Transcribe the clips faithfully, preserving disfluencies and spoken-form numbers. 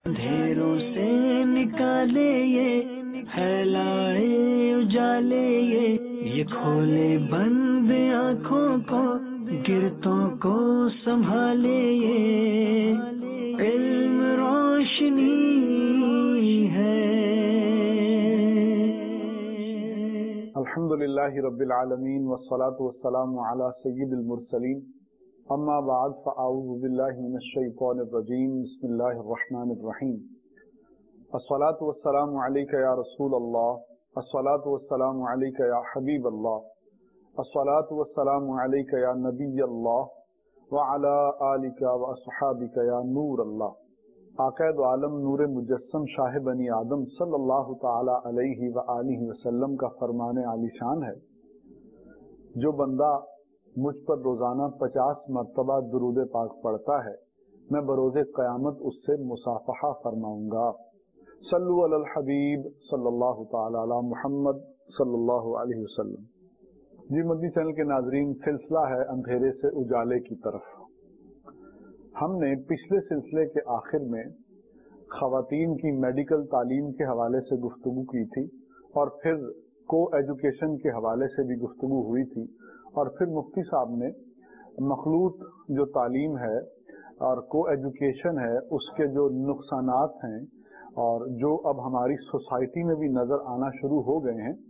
اندھیروں سے نکالے یہ پھیلائے اجالے یہ یہ کھولے بند آنکھوں کو گرتوں کو سنبھالے یہ علم روشنی ہے. الحمد للہ رب العالمین والصلاة والسلام علی سید المرسلین اما بعد فاعوذ باللہ من الشیطان الرجیم بسم اللہ الرحمن الرحیم. الصلاة والسلام علیک یا رسول اللہ، الصلاة والسلام علیک یا حبیب اللہ، الصلاة والسلام علیک یا نبی اللہ وعلی آلک واصحابک یا نور اللہ. عقائد عالم نور مجسم شاہ بنی آدم صلی اللہ تعالی علیہ وآلہ وسلم کا فرمان عالی شان ہے، جو بندہ مجھ پر روزانہ پچاس مرتبہ درود پاک پڑھتا ہے میں بروز قیامت اس سے مصافحہ فرماؤں گا. صلو علی الحبیب صلی اللہ تعالی علی محمد صلی اللہ علیہ وسلم. جی مدنی چینل کے ناظرین، سلسلہ ہے اندھیرے سے اجالے کی طرف. ہم نے پچھلے سلسلے کے آخر میں خواتین کی میڈیکل تعلیم کے حوالے سے گفتگو کی تھی، اور پھر کو ایجوکیشن کے حوالے سے بھی گفتگو ہوئی تھی، اور پھر مفتی صاحب نے مخلوط جو تعلیم ہے اور کو ایجوکیشن ہے اس کے جو نقصانات ہیں اور جو اب ہماری سوسائٹی میں بھی نظر آنا شروع ہو گئے ہیں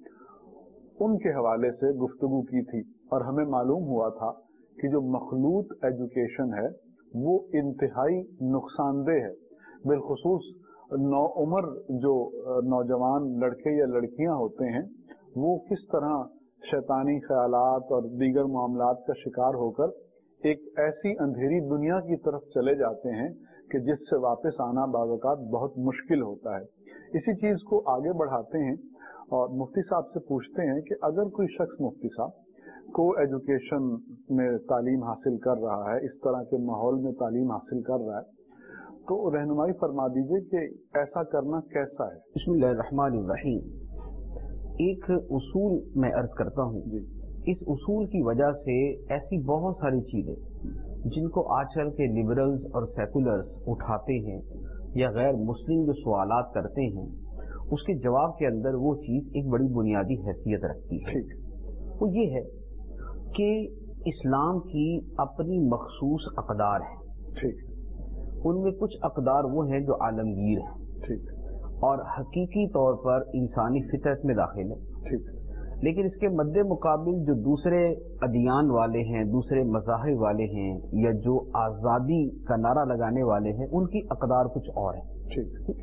ان کے حوالے سے گفتگو کی تھی. اور ہمیں معلوم ہوا تھا کہ جو مخلوط ایجوکیشن ہے وہ انتہائی نقصان دہ ہے، بالخصوص نو عمر جو نوجوان لڑکے یا لڑکیاں ہوتے ہیں وہ کس طرح شیطانی خیالات اور دیگر معاملات کا شکار ہو کر ایک ایسی اندھیری دنیا کی طرف چلے جاتے ہیں کہ جس سے واپس آنا بعض اوقات بہت مشکل ہوتا ہے. اسی چیز کو آگے بڑھاتے ہیں اور مفتی صاحب سے پوچھتے ہیں کہ اگر کوئی شخص مفتی صاحب کو ایجوکیشن میں تعلیم حاصل کر رہا ہے، اس طرح کے ماحول میں تعلیم حاصل کر رہا ہے، تو رہنمائی فرما دیجئے کہ ایسا کرنا کیسا ہے. بسم اللہ الرحمن الرحیم. ایک اصول میں عرض کرتا ہوں جی. اس اصول کی وجہ سے ایسی بہت ساری چیزیں جن کو آج کل کے لبرلز اور سیکولرز اٹھاتے ہیں یا غیر مسلم جو سوالات کرتے ہیں اس کے جواب کے اندر وہ چیز ایک بڑی بنیادی حیثیت رکھتی ہے. وہ یہ ہے کہ اسلام کی اپنی مخصوص اقدار ہیں، ان میں کچھ اقدار وہ ہیں جو عالمگیر ہیں اور حقیقی طور پر انسانی فطرت میں داخل ہے، لیکن اس کے مد مقابل جو دوسرے ادیان والے ہیں، دوسرے مذاہب والے ہیں یا جو آزادی کا نعرہ لگانے والے ہیں ان کی اقدار کچھ اور ہیں.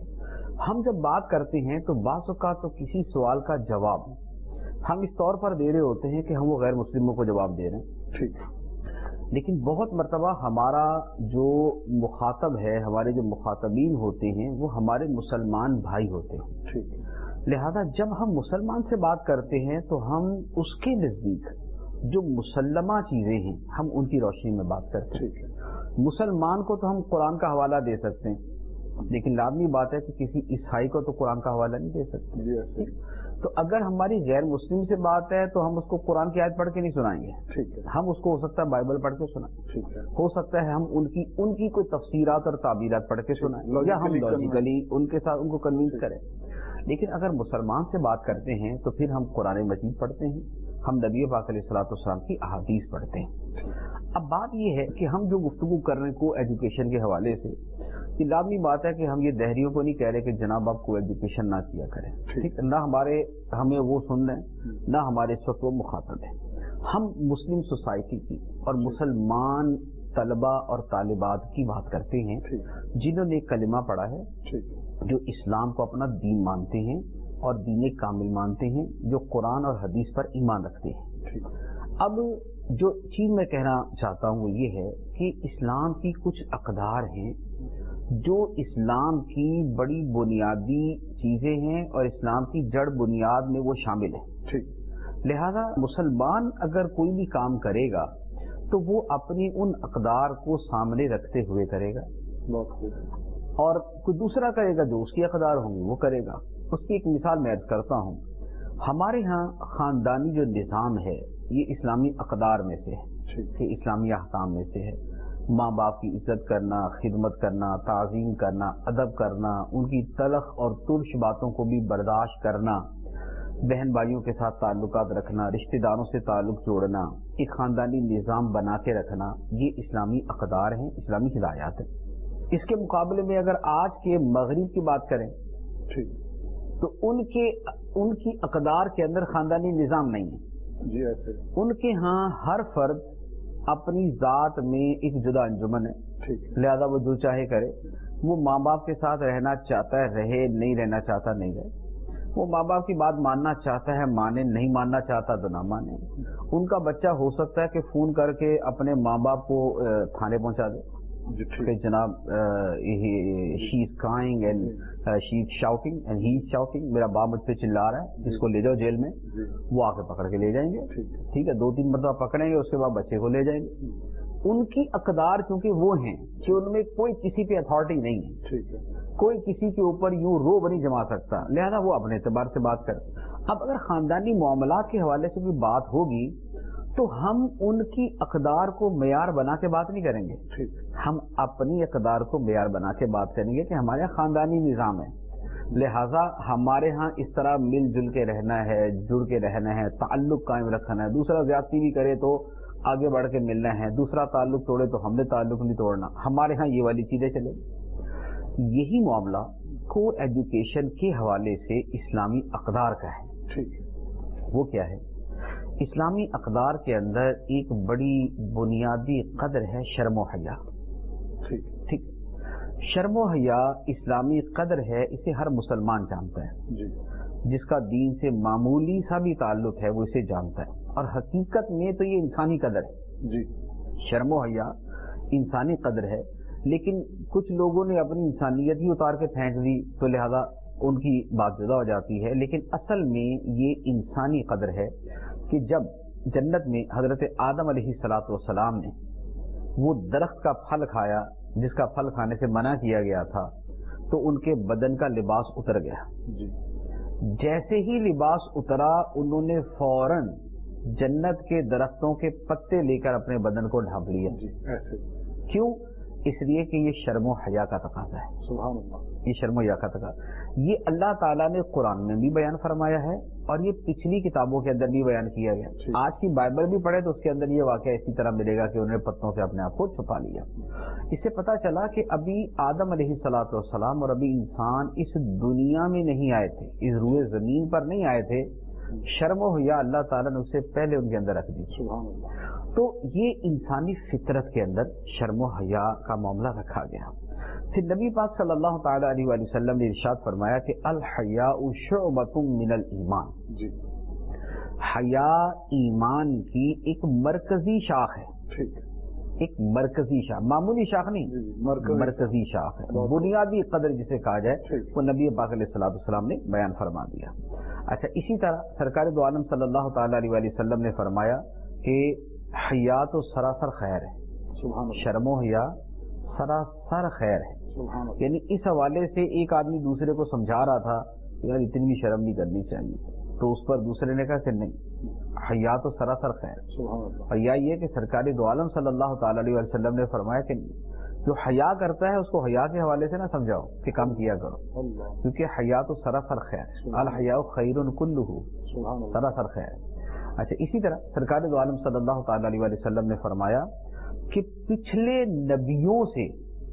ہم جب بات کرتے ہیں تو بعض اوقات تو کسی سوال کا جواب ہم اس طور پر دے رہے ہوتے ہیں کہ ہم وہ غیر مسلموں کو جواب دے رہے ہیں، لیکن بہت مرتبہ ہمارا جو مخاطب ہے، ہمارے جو مخاطبین ہوتے ہیں وہ ہمارے مسلمان بھائی ہوتے ہیں. لہذا جب ہم مسلمان سے بات کرتے ہیں تو ہم اس کے نزدیک جو مسلمہ چیزیں ہیں ہم ان کی روشنی میں بات کرتے ہیں. مسلمان کو تو ہم قرآن کا حوالہ دے سکتے ہیں، لیکن لازمی بات ہے کہ کسی عیسائی کو تو قرآن کا حوالہ نہیں دے سکتے. تو اگر ہماری غیر مسلم سے بات ہے تو ہم اس کو قرآن کی آیت پڑھ کے نہیں سنائیں گے، ہم اس کو ہو سکتا ہے بائبل پڑھ کے سنائیں، ہو سکتا ہے ہم ان کی ان کی کوئی تفسیرات اور تعبیرات پڑھ کے سنائیں یا ہم لاجیکلی ان کے ساتھ ان کو کنوینس کریں. لیکن اگر مسلمان سے بات کرتے ہیں تو پھر ہم قرآن مجید پڑھتے ہیں، ہم نبی پاک علیہ الصلوۃ والسلام کی احادیث پڑھتے ہیں. اب بات یہ ہے کہ ہم جو گفتگو کر رہے ہیں کو ایجوکیشن کے حوالے سے، یہ لازمی بات ہے کہ ہم یہ دہریوں کو نہیں کہہ رہے کہ جناب آپ کو ایجوکیشن نہ کیا کریں، ٹھیک، نہ ہمارے ہمیں وہ سن رہے ہیں نہ ہمارے اس وقت وہ مخاطب ہیں. ہم مسلم سوسائٹی کی اور مسلمان طلباء اور طالبات کی بات کرتے ہیں جنہوں نے کلمہ پڑھا ہے، جو اسلام کو اپنا دین مانتے ہیں اور دین کامل مانتے ہیں، جو قرآن اور حدیث پر ایمان رکھتے ہیں. اب جو چیز میں کہنا چاہتا ہوں وہ یہ ہے کہ اسلام کی کچھ اقدار ہیں جو اسلام کی بڑی بنیادی چیزیں ہیں اور اسلام کی جڑ بنیاد میں وہ شامل ہیں. لہذا مسلمان اگر کوئی بھی کام کرے گا تو وہ اپنی ان اقدار کو سامنے رکھتے ہوئے کرے گا، اور کوئی دوسرا کرے گا جو اس کی اقدار ہوں گے وہ کرے گا. اس کی ایک مثال میں عرض کرتا ہوں. ہمارے ہاں خاندانی جو نظام ہے یہ اسلامی اقدار میں سے ہے، کہ اسلامی احکام میں سے ہے. ماں باپ کی عزت کرنا، خدمت کرنا، تعظیم کرنا، ادب کرنا، ان کی تلخ اور ترش باتوں کو بھی برداشت کرنا، بہن بھائیوں کے ساتھ تعلقات رکھنا، رشتہ داروں سے تعلق جوڑنا، ایک خاندانی نظام بنا کے رکھنا، یہ اسلامی اقدار ہیں، اسلامی ہدایات ہیں۔ اس کے مقابلے میں اگر آج کے مغرب کی بات کریں تو ان کے ان کی اقدار کے اندر خاندانی نظام نہیں ہے جی ایسے ان کے ہاں ہر فرد اپنی ذات میں ایک جدا انجمن ہے، لہذا وہ جو چاہے کرے، وہ ماں باپ کے ساتھ رہنا چاہتا ہے رہے، نہیں رہنا چاہتا نہیں رہے، وہ ماں باپ کی بات ماننا چاہتا ہے مانے، نہیں ماننا چاہتا تو نہ مانے۔ ان کا بچہ ہو سکتا ہے کہ فون کر کے اپنے ماں باپ کو تھانے پہنچا دے کہ جناب she is crying and she is shouting and he is shouting, میرا باپ مجھ پہ چلا رہا ہے، اس کو لے جاؤ جیل میں۔ وہ آ کے پکڑ کے لے جائیں گے، ٹھیک ہے، دو تین مرتبہ پکڑیں گے، اس کے بعد بچے کو لے جائیں گے۔ ان کی اقدار کیونکہ وہ ہیں کہ ان میں کوئی کسی پہ اتھارٹی نہیں ہے، کوئی کسی کے اوپر یوں روب نہیں جما سکتا، لہذا وہ اپنے اعتبار سے بات کرتے۔ اب اگر خاندانی معاملات کے حوالے سے کوئی بات ہوگی تو ہم ان کی اقدار کو معیار بنا کے بات نہیں کریں گے، ہم اپنی اقدار کو معیار بنا کے بات کریں گے کہ ہمارے یہاں خاندانی نظام ہے، لہذا ہمارے ہاں اس طرح مل جل کے رہنا ہے، جڑ کے رہنا ہے، تعلق قائم رکھنا ہے، دوسرا زیادتی بھی کرے تو آگے بڑھ کے ملنا ہے، دوسرا تعلق توڑے تو ہم نے تعلق نہیں توڑنا، ہمارے ہاں یہ والی چیزیں چلے۔ یہی معاملہ کو ایجوکیشن کے حوالے سے اسلامی اقدار کا ہے۔ وہ کیا ہے؟ اسلامی اقدار کے اندر ایک بڑی بنیادی قدر ہے شرم و حیا۔ ٹھیک، شرم و حیا اسلامی قدر ہے، اسے ہر مسلمان جانتا ہے، جس کا دین سے معمولی سا بھی تعلق ہے وہ اسے جانتا ہے، اور حقیقت میں تو یہ انسانی قدر ہے جی۔ شرم و حیا انسانی قدر ہے، لیکن کچھ لوگوں نے اپنی انسانیت ہی اتار کے پھینک دی تو لہذا ان کی بات جدا ہو جاتی ہے، لیکن اصل میں یہ انسانی قدر ہے کہ جب جنت میں حضرت آدم علیہ الصلوۃ والسلام نے وہ درخت کا پھل کھایا جس کا پھل کھانے سے منع کیا گیا تھا تو ان کے بدن کا لباس اتر گیا جی۔ جیسے ہی لباس اترا انہوں نے فوراً جنت کے درختوں کے پتے لے کر اپنے بدن کو ڈھانپ لیا جی۔ ایسے کیوں؟ اس لیے کہ یہ شرم و حیا کا تقاضا ہے۔ سبحان اللہ، یہ شرم و حیا کا تقاضا یہ اللہ تعالیٰ نے قرآن میں بھی بیان فرمایا ہے اور یہ پچھلی کتابوں کے اندر بھی بیان کیا گیا۔ آج کی بائبل بھی پڑھے تو اس کے اندر یہ واقعہ اسی طرح ملے گا کہ انہوں نے پتوں سے اپنے آپ کو چھپا لیا۔ اس سے پتہ چلا کہ ابھی آدم علیہ الصلوۃ والسلام اور ابھی انسان اس دنیا میں نہیں آئے تھے، اس روئے زمین پر نہیں آئے تھے، شرم و حیا اللہ تعالیٰ نے اس سے پہلے ان کے اندر رکھ دی۔ سبحان اللہ۔ تو یہ انسانی فطرت کے اندر شرم و حیا کا معاملہ رکھا گیا۔ پھر نبی پاک صلی اللہ تعالیٰ علیہ وآلہ وسلم نے ارشاد فرمایا کہ الحیاء شعبۃ من الایمان جی، حیا ایمان کی ایک مرکزی شاخ ہے، ٹھیک، ایک مرکزی شاخ، معمولی شاخ نہیں، مرکزی, مرکزی شاخ ہے، بنیادی قدر جسے کہا جائے وہ نبی پاک علیہ الصلوۃ والسلام نے بیان فرما دیا۔ اچھا، اسی طرح سرکار دو عالم صلی اللہ تعالیٰ علیہ وآلہ وسلم نے فرمایا کہ حیا تو سراسر خیر ہے، شرم و حیا سراسر خیر ہے، یعنی اس حوالے سے ایک آدمی دوسرے کو سمجھا رہا تھا کہ یار اتنی بھی شرم نہیں کرنی چاہیے، تو اس پر دوسرے نے کہا کہ نہیں، حیا تو سراسر خیر۔ حیا یہ کہ سرکار دو عالم صلی اللہ تعالیٰ علیہ وسلم نے فرمایا کہ جو حیا کرتا ہے اس کو حیا کے حوالے سے نہ سمجھاؤ کہ کم کیا کرو، کیونکہ حیا تو سراسر خیر، الحیاء خیر کلہ، سراسر خیر۔ اچھا، اسی طرح سرکار دو عالم صلی اللہ تعالیٰ علیہ وسلم نے فرمایا کہ پچھلے نبیوں سے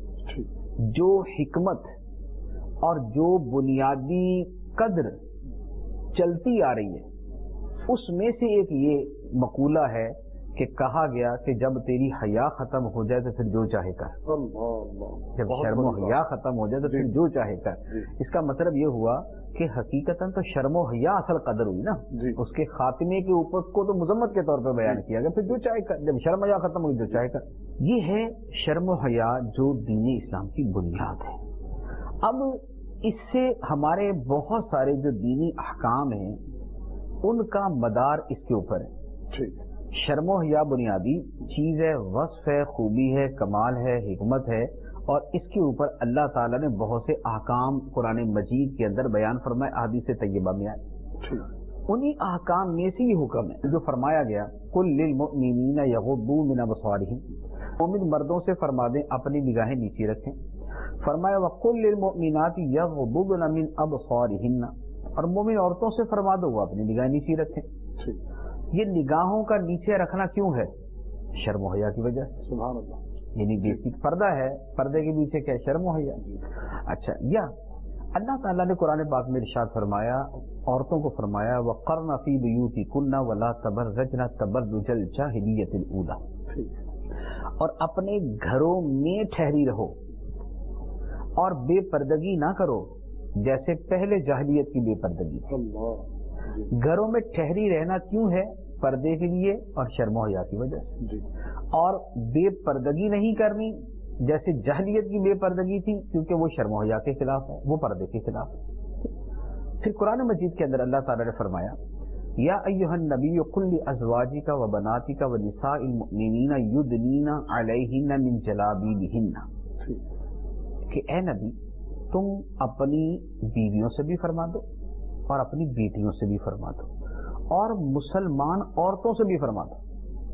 جو حکمت اور جو بنیادی قدر چلتی آ رہی ہے اس میں سے ایک یہ مقولہ ہے کہ کہا گیا کہ جب تیری حیا ختم ہو جائے تو پھر جو چاہے کر، جب شرم و حیا ختم ہو جائے تو پھر جو چاہے کر۔ اس کا مطلب یہ ہوا کہ حقیقتاً تو شرم و حیا اصل قدر ہوئی نا، اس کے خاتمے کے اوپر کو تو مذمت کے طور پہ بیان کیا گیا، پھر جو چاہے کر، جب شرم و حیا ختم ہوئی جو چاہے کر۔ یہ ہے شرم و حیا جو دین اسلام کی بنیاد ہے۔ اب اس سے ہمارے بہت سارے جو دینی احکام ہیں ان کا مدار اس کے اوپر ہے۔ شرم و حیا بنیادی چیز ہے، وصف ہے، خوبی ہے، کمال ہے، حکمت ہے، اور اس کے اوپر اللہ تعالیٰ نے بہت سے احکام قرآن مجید کے اندر بیان فرمائے، احادیث طیبہ میں آئے۔ انہی احکام میں سے یہ حکم ہے جو فرمایا گیا قل للمؤمنین یغضوا من ابصارہم، مومن مردوں سے فرما دیں اپنی نگاہیں نیچے رکھیں. فرمایا وَقُلْ لِلْمُؤْمِنَاتِ يَغْضُضْنَ مِنْ أَبْصَارِهِنَّ, اور مومن عورتوں سے فرما دو وہ اپنی نگاہیں نیچے رکھیں. یہ نگاہوں کا نیچے رکھنا کیوں ہے؟ شرم و حیا کی وجہ سے. سبحان اللہ. یعنی بیسک پردہ ہے, پردے کے پیچھے کیا شرم و حیا. اچھا, یا اللہ تعالیٰ نے قرآن پاک میں ارشاد فرمایا, عورتوں کو فرمایا وَقَرْنَ فِي بُيُوتِكُنَّ وَلَا تَبَرَّجْنَ تَبَرُّجَ الْجَاهِلِيَّةِ الْأُولَىٰ, اور اپنے گھروں میں ٹھہری رہو اور بے پردگی نہ کرو جیسے پہلے جاہلیت کی بے پردگی. گھروں میں ٹھہری رہنا کیوں ہے؟ پردے کے لیے اور شرم و حیا کی وجہ سے. اور بے پردگی نہیں کرنی جیسے جاہلیت کی بے پردگی تھی, کیونکہ وہ شرم و حیا کے خلاف ہے, وہ پردے کے خلاف ہے. پھر قرآن مجید کے اندر اللہ تعالیٰ نے فرمایا یا ایھا النبی قل لازواجک وبناتک ونساء المؤمنین یدنین علیہن من جلابیبہن, کہ اے نبی تم اپنی بیویوں سے بھی فرما دو اور اپنی بیٹیوں سے بھی فرما دو اور مسلمان عورتوں سے بھی فرما دو.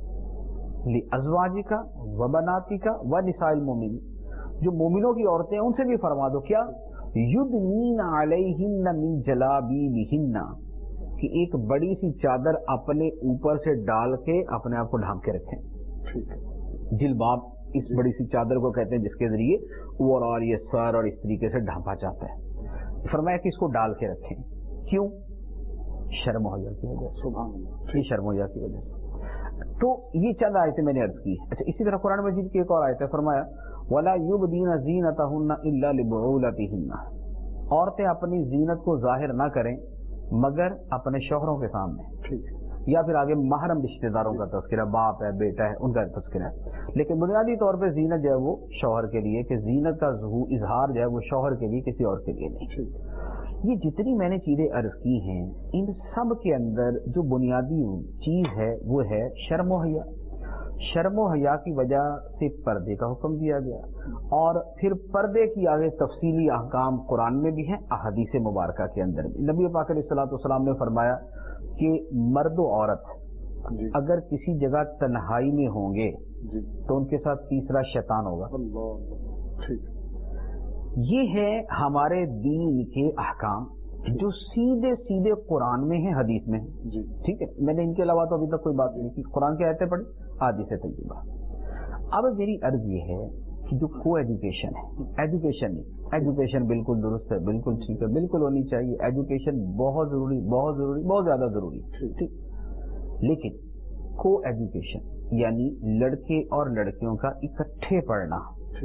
لازواجک وبناتک ونساء المؤمنین, جو مومنوں کی عورتیں ہیں ان سے بھی فرما دو کیا؟ یدنین علیہن من جلابیبہن, کہ ایک بڑی سی چادر اپنے اوپر سے ڈال کے اپنے آپ کو ڈھانپ کے رکھیں. جلباب اس بڑی سی چادر کو کہتے ہیں جس کے ذریعے اوور اور یہ سر اور اس طریقے سے ڈھانپا جاتا ہے. فرمایا کہ اس کو ڈال کے رکھیں. کیوں؟ شرم و حیا کی وجہ سے. سبحان اللہ. شرم و حیا کی وجہ سے. تو یہ چند آیتیں میں نے عرض کی. اچھا, اسی طرح قرآن مجید کی ایک اور آیت ہے, فرمایا وَلَا يُبْدِينَ زِينَتَهُنَّ إِلَّا لِبُعُولَتِهِنَّ, عورتیں اپنی زینت کو ظاہر نہ کریں مگر اپنے شوہروں کے سامنے. یا پھر آگے محرم رشتے داروں کا تذکرہ, باپ ہے, بیٹا ہے, ان کا تذکرہ ہے. لیکن بنیادی طور پہ زینت جو ہے وہ شوہر کے لیے, کہ زینت کا اظہار جو ہے وہ شوہر کے لیے, کسی اور کے لیے نہیں. یہ جتنی میں نے چیزیں عرض کی ہیں ان سب کے اندر جو بنیادی چیز ہے وہ ہے شرم و حیا. شرم و حیا کی وجہ سے پردے کا حکم دیا گیا, اور پھر پردے کی آگے تفصیلی احکام قرآن میں بھی ہیں, احادیث مبارکہ کے اندر بھی. نبی پاک علیہ الصلوۃ والسلام نے فرمایا کہ مرد و عورت جی. اگر کسی جگہ تنہائی میں ہوں گے جی. تو ان کے ساتھ تیسرا شیطان ہوگا. ٹھیک. یہ ہے ہمارے دین کے احکام جو سیدھے سیدھے قرآن میں ہیں, حدیث میں ہیں جی. ٹھیک ہے, میں نے ان کے علاوہ تو ابھی تک کوئی بات نہیں کی. قرآن کی آیتیں پڑھی, حدیث طیبہ. اب میری عرض یہ ہے کہ جو کو ایجوکیشن ہے, ایجوکیشن نہیں, ایجوکیشن بالکل درست ہے, بالکل ٹھیک ہے, بالکل ہونی چاہیے. ایجوکیشن بہت ضروری, بہت ضروری, بہت زیادہ ضروری. ٹھیک. لیکن کو ایجوکیشن یعنی لڑکے اور لڑکیوں کا اکٹھے پڑھنا,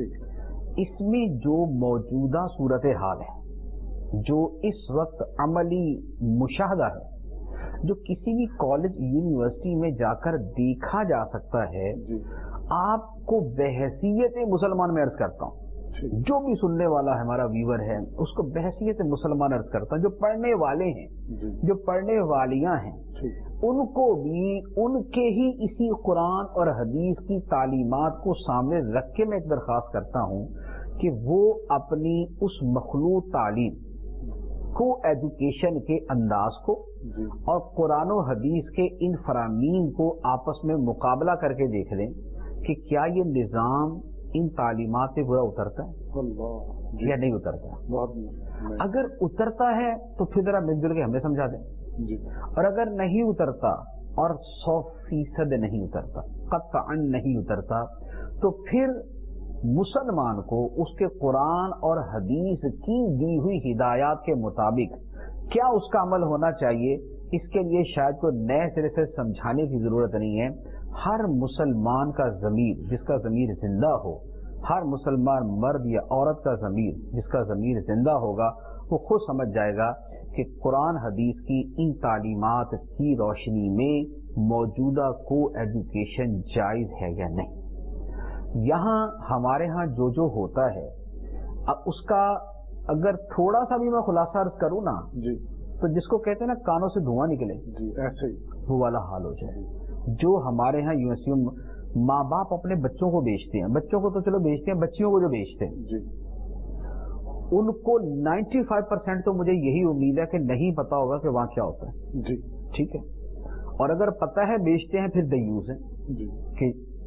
اس میں جو موجودہ صورت حال ہے, جو اس وقت عملی مشاہدہ ہے, جو کسی بھی کالج یونیورسٹی میں جا کر دیکھا جا سکتا ہے جی. آپ کو بحیثیت مسلمان میں عرض کرتا ہوں, جو بھی سننے والا ہمارا ویور ہے اس کو بحیثیت مسلمان عرض کرتا ہوں, جو پڑھنے والے ہیں جی. جو پڑھنے والیاں ہیں جی. ان کو بھی ان کے ہی اسی قرآن اور حدیث کی تعلیمات کو سامنے رکھ کے میں ایک درخواست کرتا ہوں کہ وہ اپنی اس مخلوط تعلیم کو ایجوکیشن کے انداز کو جی. اور قرآن و حدیث کے ان فرامین کو آپس میں مقابلہ کر کے دیکھ لیں کہ کیا یہ نظام ان تعلیمات سے پورا اترتا ہے جی. یا نہیں اترتا. نہیں. اگر اترتا ہے تو پھر ذرا مل جل کے ہمیں سمجھا دیں جی. اور اگر نہیں اترتا اور سو فیصد نہیں اترتا, قطعاً نہیں اترتا, تو پھر مسلمان کو اس کے قرآن اور حدیث کی دی ہوئی ہدایات کے مطابق کیا اس کا عمل ہونا چاہیے, اس کے لیے شاید کوئی نئے سرے سے سمجھانے کی ضرورت نہیں ہے. ہر مسلمان کا ضمیر جس کا ضمیر زندہ ہو, ہر مسلمان مرد یا عورت کا ضمیر جس کا ضمیر زندہ ہوگا, وہ خود سمجھ جائے گا کہ قرآن حدیث کی ان تعلیمات کی روشنی میں موجودہ کو ایجوکیشن جائز ہے یا نہیں. یہاں ہمارے ہاں جو جو ہوتا ہے, اب اس کا اگر تھوڑا سا بھی میں خلاصہ عرض کروں نا جی, تو جس کو کہتے ہیں نا کانوں سے دھواں نکلے جی, ایسے ہی وہ والا حال ہو جائے. جو ہمارے ہاں یونیورسٹیوں میں ماں باپ اپنے بچوں کو بیچتے ہیں, بچوں کو تو چلو بیچتے ہیں, بچیوں کو جو بیچتے ہیں جی, ان کو نائنٹی فائیو پرسینٹ تو مجھے یہی امید ہے کہ نہیں پتا ہوگا کہ وہاں کیا ہوتا ہے جی. ٹھیک ہے, اور اگر پتا ہے بیچتے ہیں پھر دیوس ہیں جی, کہ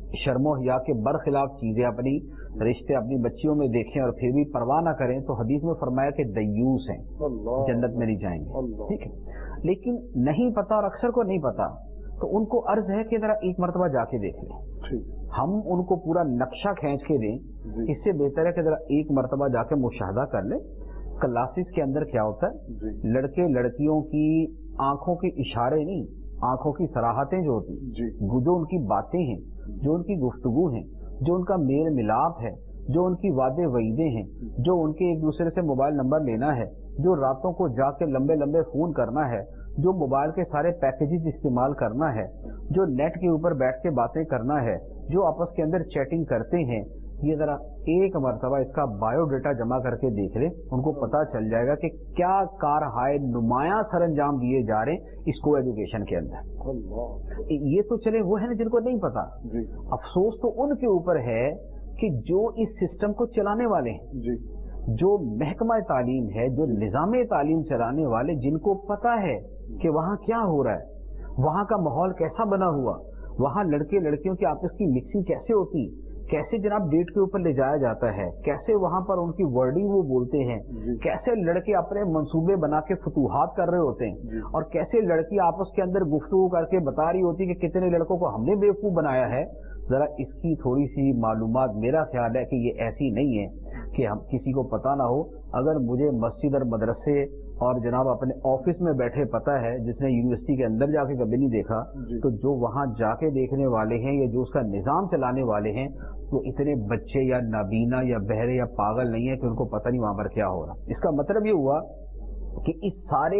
शर्मो हिया के बरखिलाफ चीजें अपनी रिश्ते अपनी बच्चियों में देखें और फिर भी परवाह ना करें, तो हदीस में फरमाया कि दयूस हैं, जन्नत में नहीं जाएंगे। ठीक है, लेकिन नहीं पता और अक्सर को नहीं पता, तो उनको अर्ज है कि जरा एक मरतबा जाके देख लें। हम उनको पूरा नक्शा खींच के दें, इससे बेहतर है कि जरा एक मरतबा जाके मुशाहदा कर ले। क्लासेस के अंदर क्या होता है, लड़के लड़कियों की आंखों के इशारे नहीं, आंखों की सराहतें जो होती, जो उनकी बातें हैं, जो उनकी गुफ्तगू हैं, जो उनका मेल मिलाप है, जो उनकी वादे वईदे हैं, जो उनके एक दूसरे से मोबाइल नंबर लेना है, जो रातों को जाके लंबे लंबे फोन करना है, जो मोबाइल के सारे पैकेजेस इस्तेमाल करना है, जो नेट के ऊपर बैठ के बातें करना है, जो आपस के अंदर चैटिंग करते हैं, ये जरा एक मरतबा इसका बायोडेटा जमा करके देख ले, उनको पता चल जाएगा कि क्या कारहाय नुमाया सरंजाम दिए जा रहे हैं इसको एजुकेशन के अंदर। ये तो चले वो है ना जिनको नहीं पता, अफसोस तो उनके ऊपर है कि जो इस सिस्टम को चलाने वाले हैं, जी। जो महकमा तालीम है, जो निजाम तालीम चलाने वाले, जिनको पता है कि वहाँ क्या हो रहा है, वहाँ का माहौल कैसा बना हुआ, वहाँ लड़के लड़कियों की आपस की मिक्सिंग कैसे होती, कैसे जनाब डेट के ऊपर ले जाया जाता है, कैसे वहाँ पर उनकी वर्डिंग वो बोलते हैं, कैसे लड़के अपने मंसूबे बना के फतूहात कर रहे होते हैं, और कैसे लड़की आपस के अंदर गुफ्तगू करके बता रही होती कि कितने लड़कों को हमने बेवकूफ बनाया है। जरा इसकी थोड़ी सी मालूमात, मेरा ख्याल है कि ये ऐसी नहीं है कि हम किसी को पता ना हो। अगर मुझे मस्जिद और मदरसे और जनाब अपने ऑफिस में बैठे पता है, जिसने यूनिवर्सिटी के अंदर जाके कभी नहीं देखा, तो जो वहां जाके देखने वाले हैं या जो उसका निजाम चलाने वाले हैं, वो इतने बच्चे या नाबीना या बहरे या पागल नहीं है कि उनको पता नहीं वहां पर क्या हो रहा। इसका मतलब ये हुआ कि इस सारे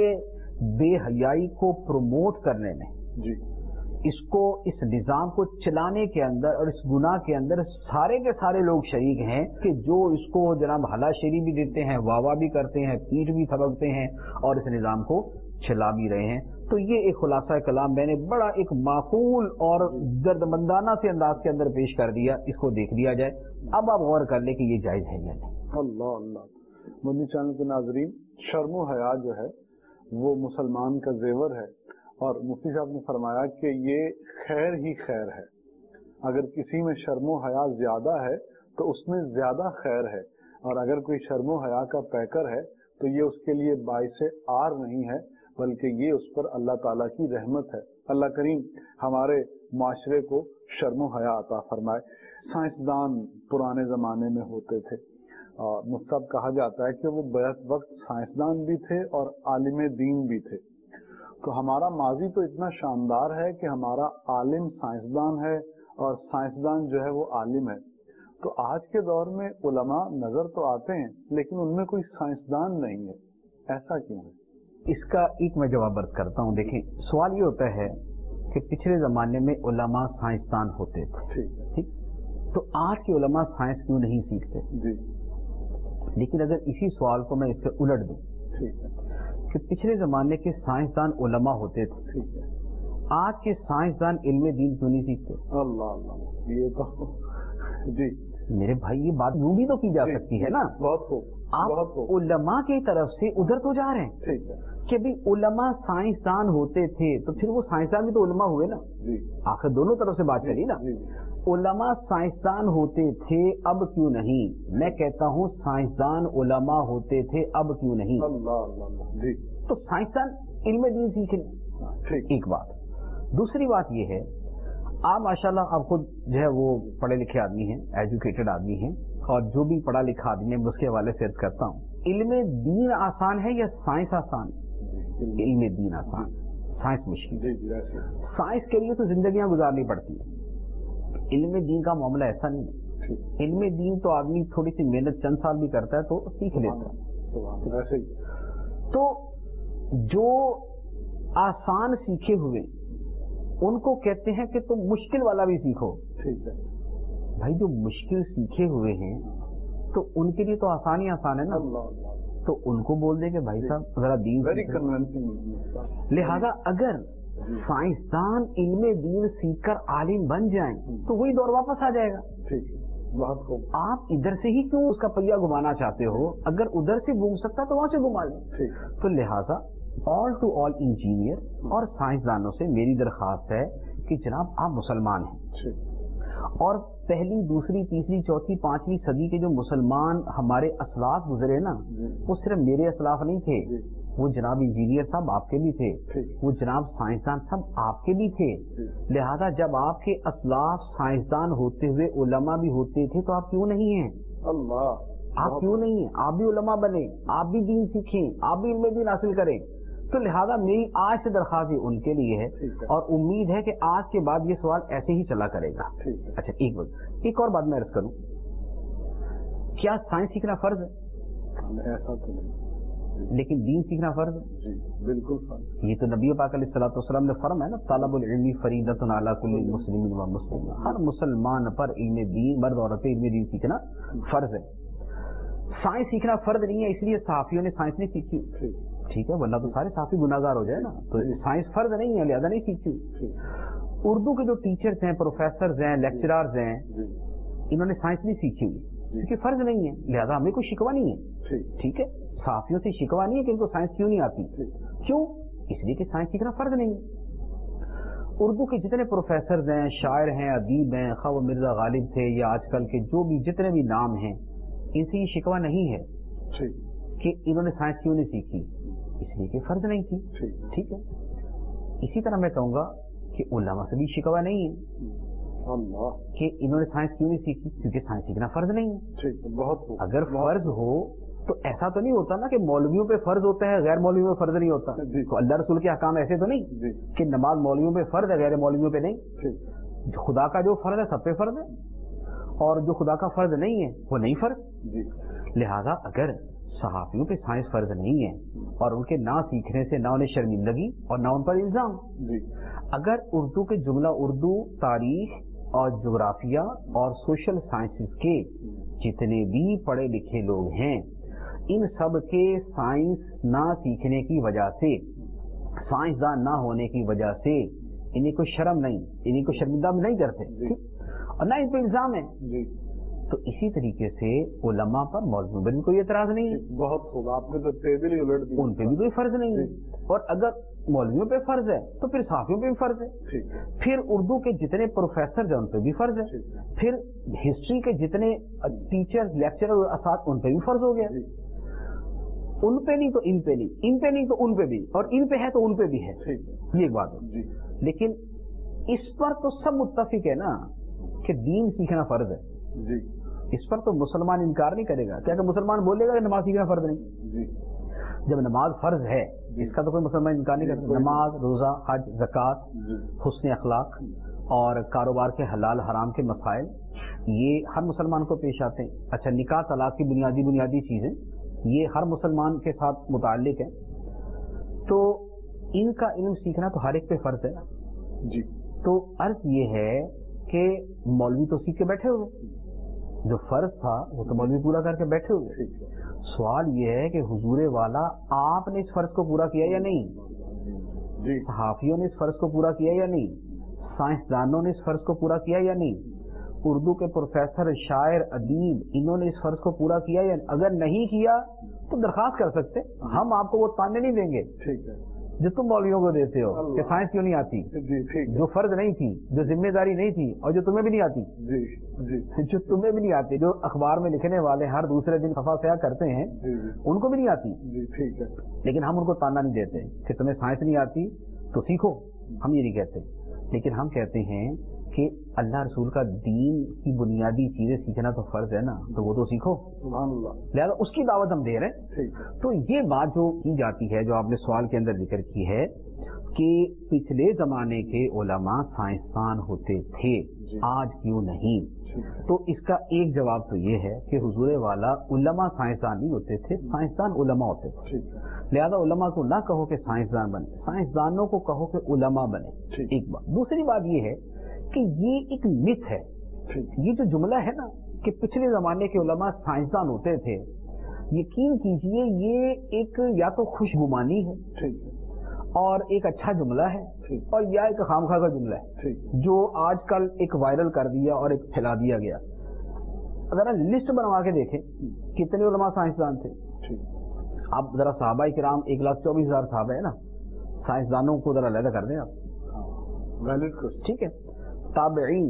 बेहयाई को प्रमोट करने में, जी, इसको इस निजाम को चलाने के अंदर और इस गुनाह के अंदर सारे के सारे लोग शरीक हैं कि जो इसको जनाब हलाशेरी भी देते हैं, वावा भी करते हैं, पीठ भी थपकते हैं और इस निजाम को चला भी रहे हैं। तो ये एक खुलासा कलाम मैंने बड़ा एक माकूल और दर्दमंदाना से अंदाज के अंदर पेश कर दिया, इसको देख लिया जाए। अब आप गौर कर ले कि ये जायज है या नहीं। अल्लाह अल्लाह। मदनी चैनल के नाजरीन, शर्म व हया जो है वो मुसलमान का जेवर है, और मुफ्ती साहब ने फरमाया कि ये खैर ही खैर है। अगर किसी में शर्म व हया ज्यादा है तो उसमें ज्यादा खैर है, और अगर कोई शर्म व हया का पैकर है तो ये उसके लिए बाइसे आर नहीं है, बल्कि ये उस पर अल्लाह ताला की रहमत है। अल्लाह करीम हमारे माशरे को शर्म व हया अता फरमाए। साइंसदान पुराने जमाने में होते थे, और मुस्तब कहा जाता है कि वो बैक वक्त साइंसदान भी थे और आलिम दीन भी थे। तो हमारा माजी तो इतना शानदार है कि हमारा आलिम साइंसदान है और साइंसदान जो है वो आलिम है। तो आज के दौर में उलमा नजर तो आते हैं लेकिन उनमें कोई साइंसदान नहीं है, ऐसा क्यों है? इसका एक मैं जवाब अर्ज करता हूँ। देखें, सवाल ये होता है कि पिछले जमाने में उलमा साइंसदान होते थे, ठीक ठीक, तो आज के उलमा साइंस क्यों नहीं सीखते? जी। लेकिन अगर इसी सवाल को मैं इससे उलट दूं, ठीक है, कि पिछले जमाने के साइंसदान उलमा होते थे, ठीक है, आज के साइंसदान इल्मे दीन क्यों नहीं सीखते? अल्लाह अल्लाह, ये तो जी मेरे भाई ये बात यूं भी तो की जा सकती है ना। बहुत खूब, आप बहुत खूब। उलमा की तरफ से उधर तो जा रहे हैं, ठीक है, कि भी उलमा साइंसदान होते थे तो फिर वो साइंसदान भी तो उलमा हुए ना। जी, आखिर दोनों तरफ से बात चली ना। जी, उलमा साइंसदान होते थे, अब क्यों नहीं? मैं कहता हूँ साइंसदान उलमा होते थे, अब क्यों नहीं? अल्लाह अल्लाह, जी। तो साइंसदान इल्म दीन सीख लें, ठीक। एक बात। दूसरी बात ये है, आप माशाल्लाह आप खुद जो है वो पढ़े लिखे आदमी हैं, एजुकेटेड आदमी हैं, और जो भी पढ़ा लिखा आदमी है उसके हवाले से अर्ज करता हूँ, इल्म दीन आसान है या साइंस आसान? इल्म दीन आसान, साइंस मुश्किल। साइंस के लिए तो जिंदगियां गुजारनी पड़ती है, इल्म दीन का मामला ऐसा नहीं है। इल्म दीन तो आदमी थोड़ी सी मेहनत चंद साल भी करता है तो सीख लेता है। ऐसे तो जो आसान सीखे हुए उनको कहते हैं कि तुम मुश्किल वाला भी सीखो। ठीक है भाई, जो मुश्किल सीखे हुए हैं तो उनके लिए तो आसान ही आसान है ना। तो उनको बोल दे कि भाई साहब जरा दीन, वेरी कन्विंसिंग। लिहाजा अगर साइंसदान इल्मे दीन सीखकर आलिम बन जाएं तो वही दौर वापस आ जाएगा। ठीक है, बहुत खूब। आप इधर से ही क्यों उसका पहिया घुमाना चाहते हो? अगर उधर से घूम सकता तो वहां से घुमा लें। ठीक। तो लिहाजा ऑल टू ऑल इंजीनियर और साइंसदानों से मेरी दरखास्त है कि जनाब आप मुसलमान हैं, اور پہلی دوسری تیسری چوتھی پانچویں صدی کے جو مسلمان ہمارے اسلاف گزرے نا وہ صرف میرے اسلاف نہیں تھے، وہ جناب انجینئر صاحب آپ کے بھی تھے، وہ جناب سائنسدان صاحب آپ کے بھی تھے. لہذا جب آپ کے اسلاف سائنسدان ہوتے ہوئے علماء بھی ہوتے تھے تو آپ کیوں نہیں ہیں؟ اللہ آپ کیوں نہیں ہیں؟ آپ بھی علماء بنے، آپ بھی دین سیکھیں، آپ بھی علم دین حاصل کریں. تو لہذا میری آج سے درخواست ان کے لیے ہے اور امید ہے کہ آج کے بعد یہ سوال ایسے ہی چلا کرے گا. اچھا ایک بات ایک اور بات میں عرض کروں، کیا سائنس سیکھنا فرض ہے؟ ایسا تو نہیں، لیکن دین سیکھنا فرض ہے؟ جی بالکل فرض. یہ تو نبی پاک علیہ الصلوۃ والسلام نے فرمایا نا، طلب العلم فریضۃ علی کل مسلم و مسلمہ، ہر مسلمان پر علم دین، مرد عورت علم دین سیکھنا فرض ہے. سائنس سیکھنا فرض نہیں ہے، اس لیے صحافیوں نے سائنس نہیں سیکھی. ٹھیک ہے، ورنہ تو سارے صحافی گناہگار ہو جائے نا. تو سائنس فرض نہیں ہے لہذا نہیں سیکھی. اردو کے جو ٹیچرز ہیں، پروفیسرز ہیں، لیکچرارز ہیں، انہوں نے سائنس نہیں سیکھی ہوئی کیونکہ فرض نہیں ہے، لہذا ہمیں کوئی شکوہ نہیں ہے. ٹھیک ہے، صحافیوں سے شکوہ نہیں ہے کہ ان کو سائنس کیوں نہیں آتی. کیوں؟ اس لیے کہ سائنس سیکھنا فرض نہیں ہے. اردو کے جتنے پروفیسرز ہیں، شاعر ہیں، ادیب ہیں، خواہ وہ مرزا غالب تھے یا آج کل کے جو بھی جتنے بھی نام ہیں، ان سے یہ شکوہ نہیں ہے کہ انہوں نے سائنس کیوں نہیں سیکھی، اس لیے کہ فرض نہیں تھی. ٹھیک ہے، اسی طرح میں کہوں گا کہ علماء سے بھی شکوہ نہیں ہے کہ انہوں نے سائنس کیوں نہیں سیکھی، کیونکہ سائنس سیکھنا فرض نہیں ہے. بہت اگر فرض ہو تو ایسا تو نہیں ہوتا نا کہ مولویوں پہ فرض ہوتا ہے غیر مولویوں پہ فرض نہیں ہوتا. تو اللہ رسول کے احکام ایسے تو نہیں کہ نماز مولویوں پہ فرض ہے غیر مولویوں پہ نہیں. خدا کا جو فرض ہے سب پہ فرض ہے اور جو خدا کا فرض نہیں ہے وہ نہیں فرض. لہذا اگر صحافیوں پہ سائنس فرض نہیں ہے اور ان کے نہ سیکھنے سے نہ انہیں شرمندگی اور نہ ان پر الزام، اگر اردو کے جملہ اردو، تاریخ اور جغرافیہ اور سوشل سائنسز کے جتنے بھی پڑھے لکھے لوگ ہیں، ان سب کے سائنس نہ سیکھنے کی وجہ سے، سائنسدان نہ ہونے کی وجہ سے انہیں کوئی شرم نہیں، انہیں کوئی شرمندہ نہیں کرتے اور نہ ان پہ الزام ہے. تو اسی طریقے سے علماء پر مولویوں پر بھی کوئی اعتراض نہیں ہے. بہت خوب، آپ نے تو ٹیبل ہی الٹ دی. ان پہ بھی کوئی فرض نہیں ہے. اور اگر مولویوں پہ فرض ہے تو پھر صحافیوں پہ بھی فرض ہے. پھر اردو کے جتنے پروفیسر ہیں ان پہ بھی فرض ہے. پھر ہسٹری کے جتنے ٹیچر، لیکچرر، اساتذہ ان پہ بھی فرض ہو گیا. ان پہ نہیں تو ان پہ نہیں، ان پہ نہیں تو ان پہ بھی، اور ان پہ ہے تو ان پہ بھی ہے. یہ ایک بات ہے. لیکن اس پر تو سب متفق ہے نا کہ دین سیکھنا فرض ہے. جی اس پر تو مسلمان انکار نہیں کرے گا. کیا کہ مسلمان بولے گا کہ نماز سیکھنا فرض نہیں. جی جب نماز فرض ہے اس کا تو کوئی مسلمان انکار نہیں کرتا. نماز، روزہ، حج، زکوٰۃ، حسن اخلاق اور کاروبار کے حلال حرام کے مسائل یہ ہر مسلمان کو پیش آتے ہیں. اچھا، نکاح طلاق کی بنیادی بنیادی چیزیں یہ ہر مسلمان کے ساتھ متعلق ہیں. تو ان کا علم سیکھنا تو ہر ایک پہ فرض ہے. جی تو عرض یہ ہے کہ مولوی تو سیکھ کے بیٹھے ہوئے، جو فرض تھا وہ تو مولوی پورا کر کے بیٹھے ہوئے. سوال یہ ہے کہ حضور والا آپ نے اس فرض کو پورا کیا یا نہیں؟ صحافیوں نے اس فرض کو پورا کیا یا نہیں؟ سائنسدانوں نے اس فرض کو پورا کیا یا نہیں؟ اردو کے پروفیسر، شاعر، ادیب انہوں نے اس فرض کو پورا کیا یا نہیں؟ اگر نہیں کیا تو درخواست کر سکتے، ہم آپ کو وہ تانے نہیں دیں گے ٹھیک ہے جو تم مولویوں کو دیتے ہو کہ سائنس کیوں نہیں آتی. جو فرض نہیں تھی، جو ذمہ داری نہیں تھی اور جو تمہیں بھی نہیں آتی. جی جی جو تمہیں بھی نہیں آتی، جو اخبار میں لکھنے والے ہر دوسرے دن خفا سیاہ کرتے ہیں ان کو بھی نہیں آتی. جی ٹھیک ہے. لیکن ہم ان کو تانا نہیں دیتے کہ تمہیں سائنس نہیں آتی تو سیکھو، ہم یہ نہیں کہتے. لیکن ہم کہتے ہیں کہ اللہ رسول کا دین کی بنیادی چیزیں سیکھنا تو فرض ہے نا، تو وہ تو سیکھو. سبحان اللہ. لہٰذا اس کی دعوت ہم دے رہے ہیں. تو یہ بات جو کی جاتی ہے، جو آپ نے سوال کے اندر ذکر کی ہے کہ پچھلے زمانے کے علماء سائنسدان ہوتے تھے، آج کیوں نہیں؟ تو اس کا ایک جواب تو یہ ہے کہ حضور والا علماء سائنسدان نہیں ہوتے تھے، سائنسدان علماء ہوتے تھے. لہذا علماء کو نہ کہو کہ سائنسدان بنے، سائنسدانوں کو کہو کہ علماء بنے. ایک بات. دوسری بات یہ ہے کہ یہ ایک مت ہے. یہ جو جملہ ہے نا کہ پچھلے زمانے کے علماء سائنسدان ہوتے تھے، یقین کیجئے یہ ایک یا تو خوش گمانی ہے اور ایک اچھا جملہ ہے اور یا ایک خامخواہ کا جملہ ہے جو آج کل ایک وائرل کر دیا اور ایک پھیلا دیا گیا. ذرا لسٹ بنوا کے دیکھیں کتنے علماء سائنسدان تھے. آپ ذرا صحابہ کرام ایک لاکھ چوبیس ہزار صحابہ ہے نا، سائنسدانوں کو ذرا علیحدہ کر دیں آپ. ٹھیک ہے. تابعین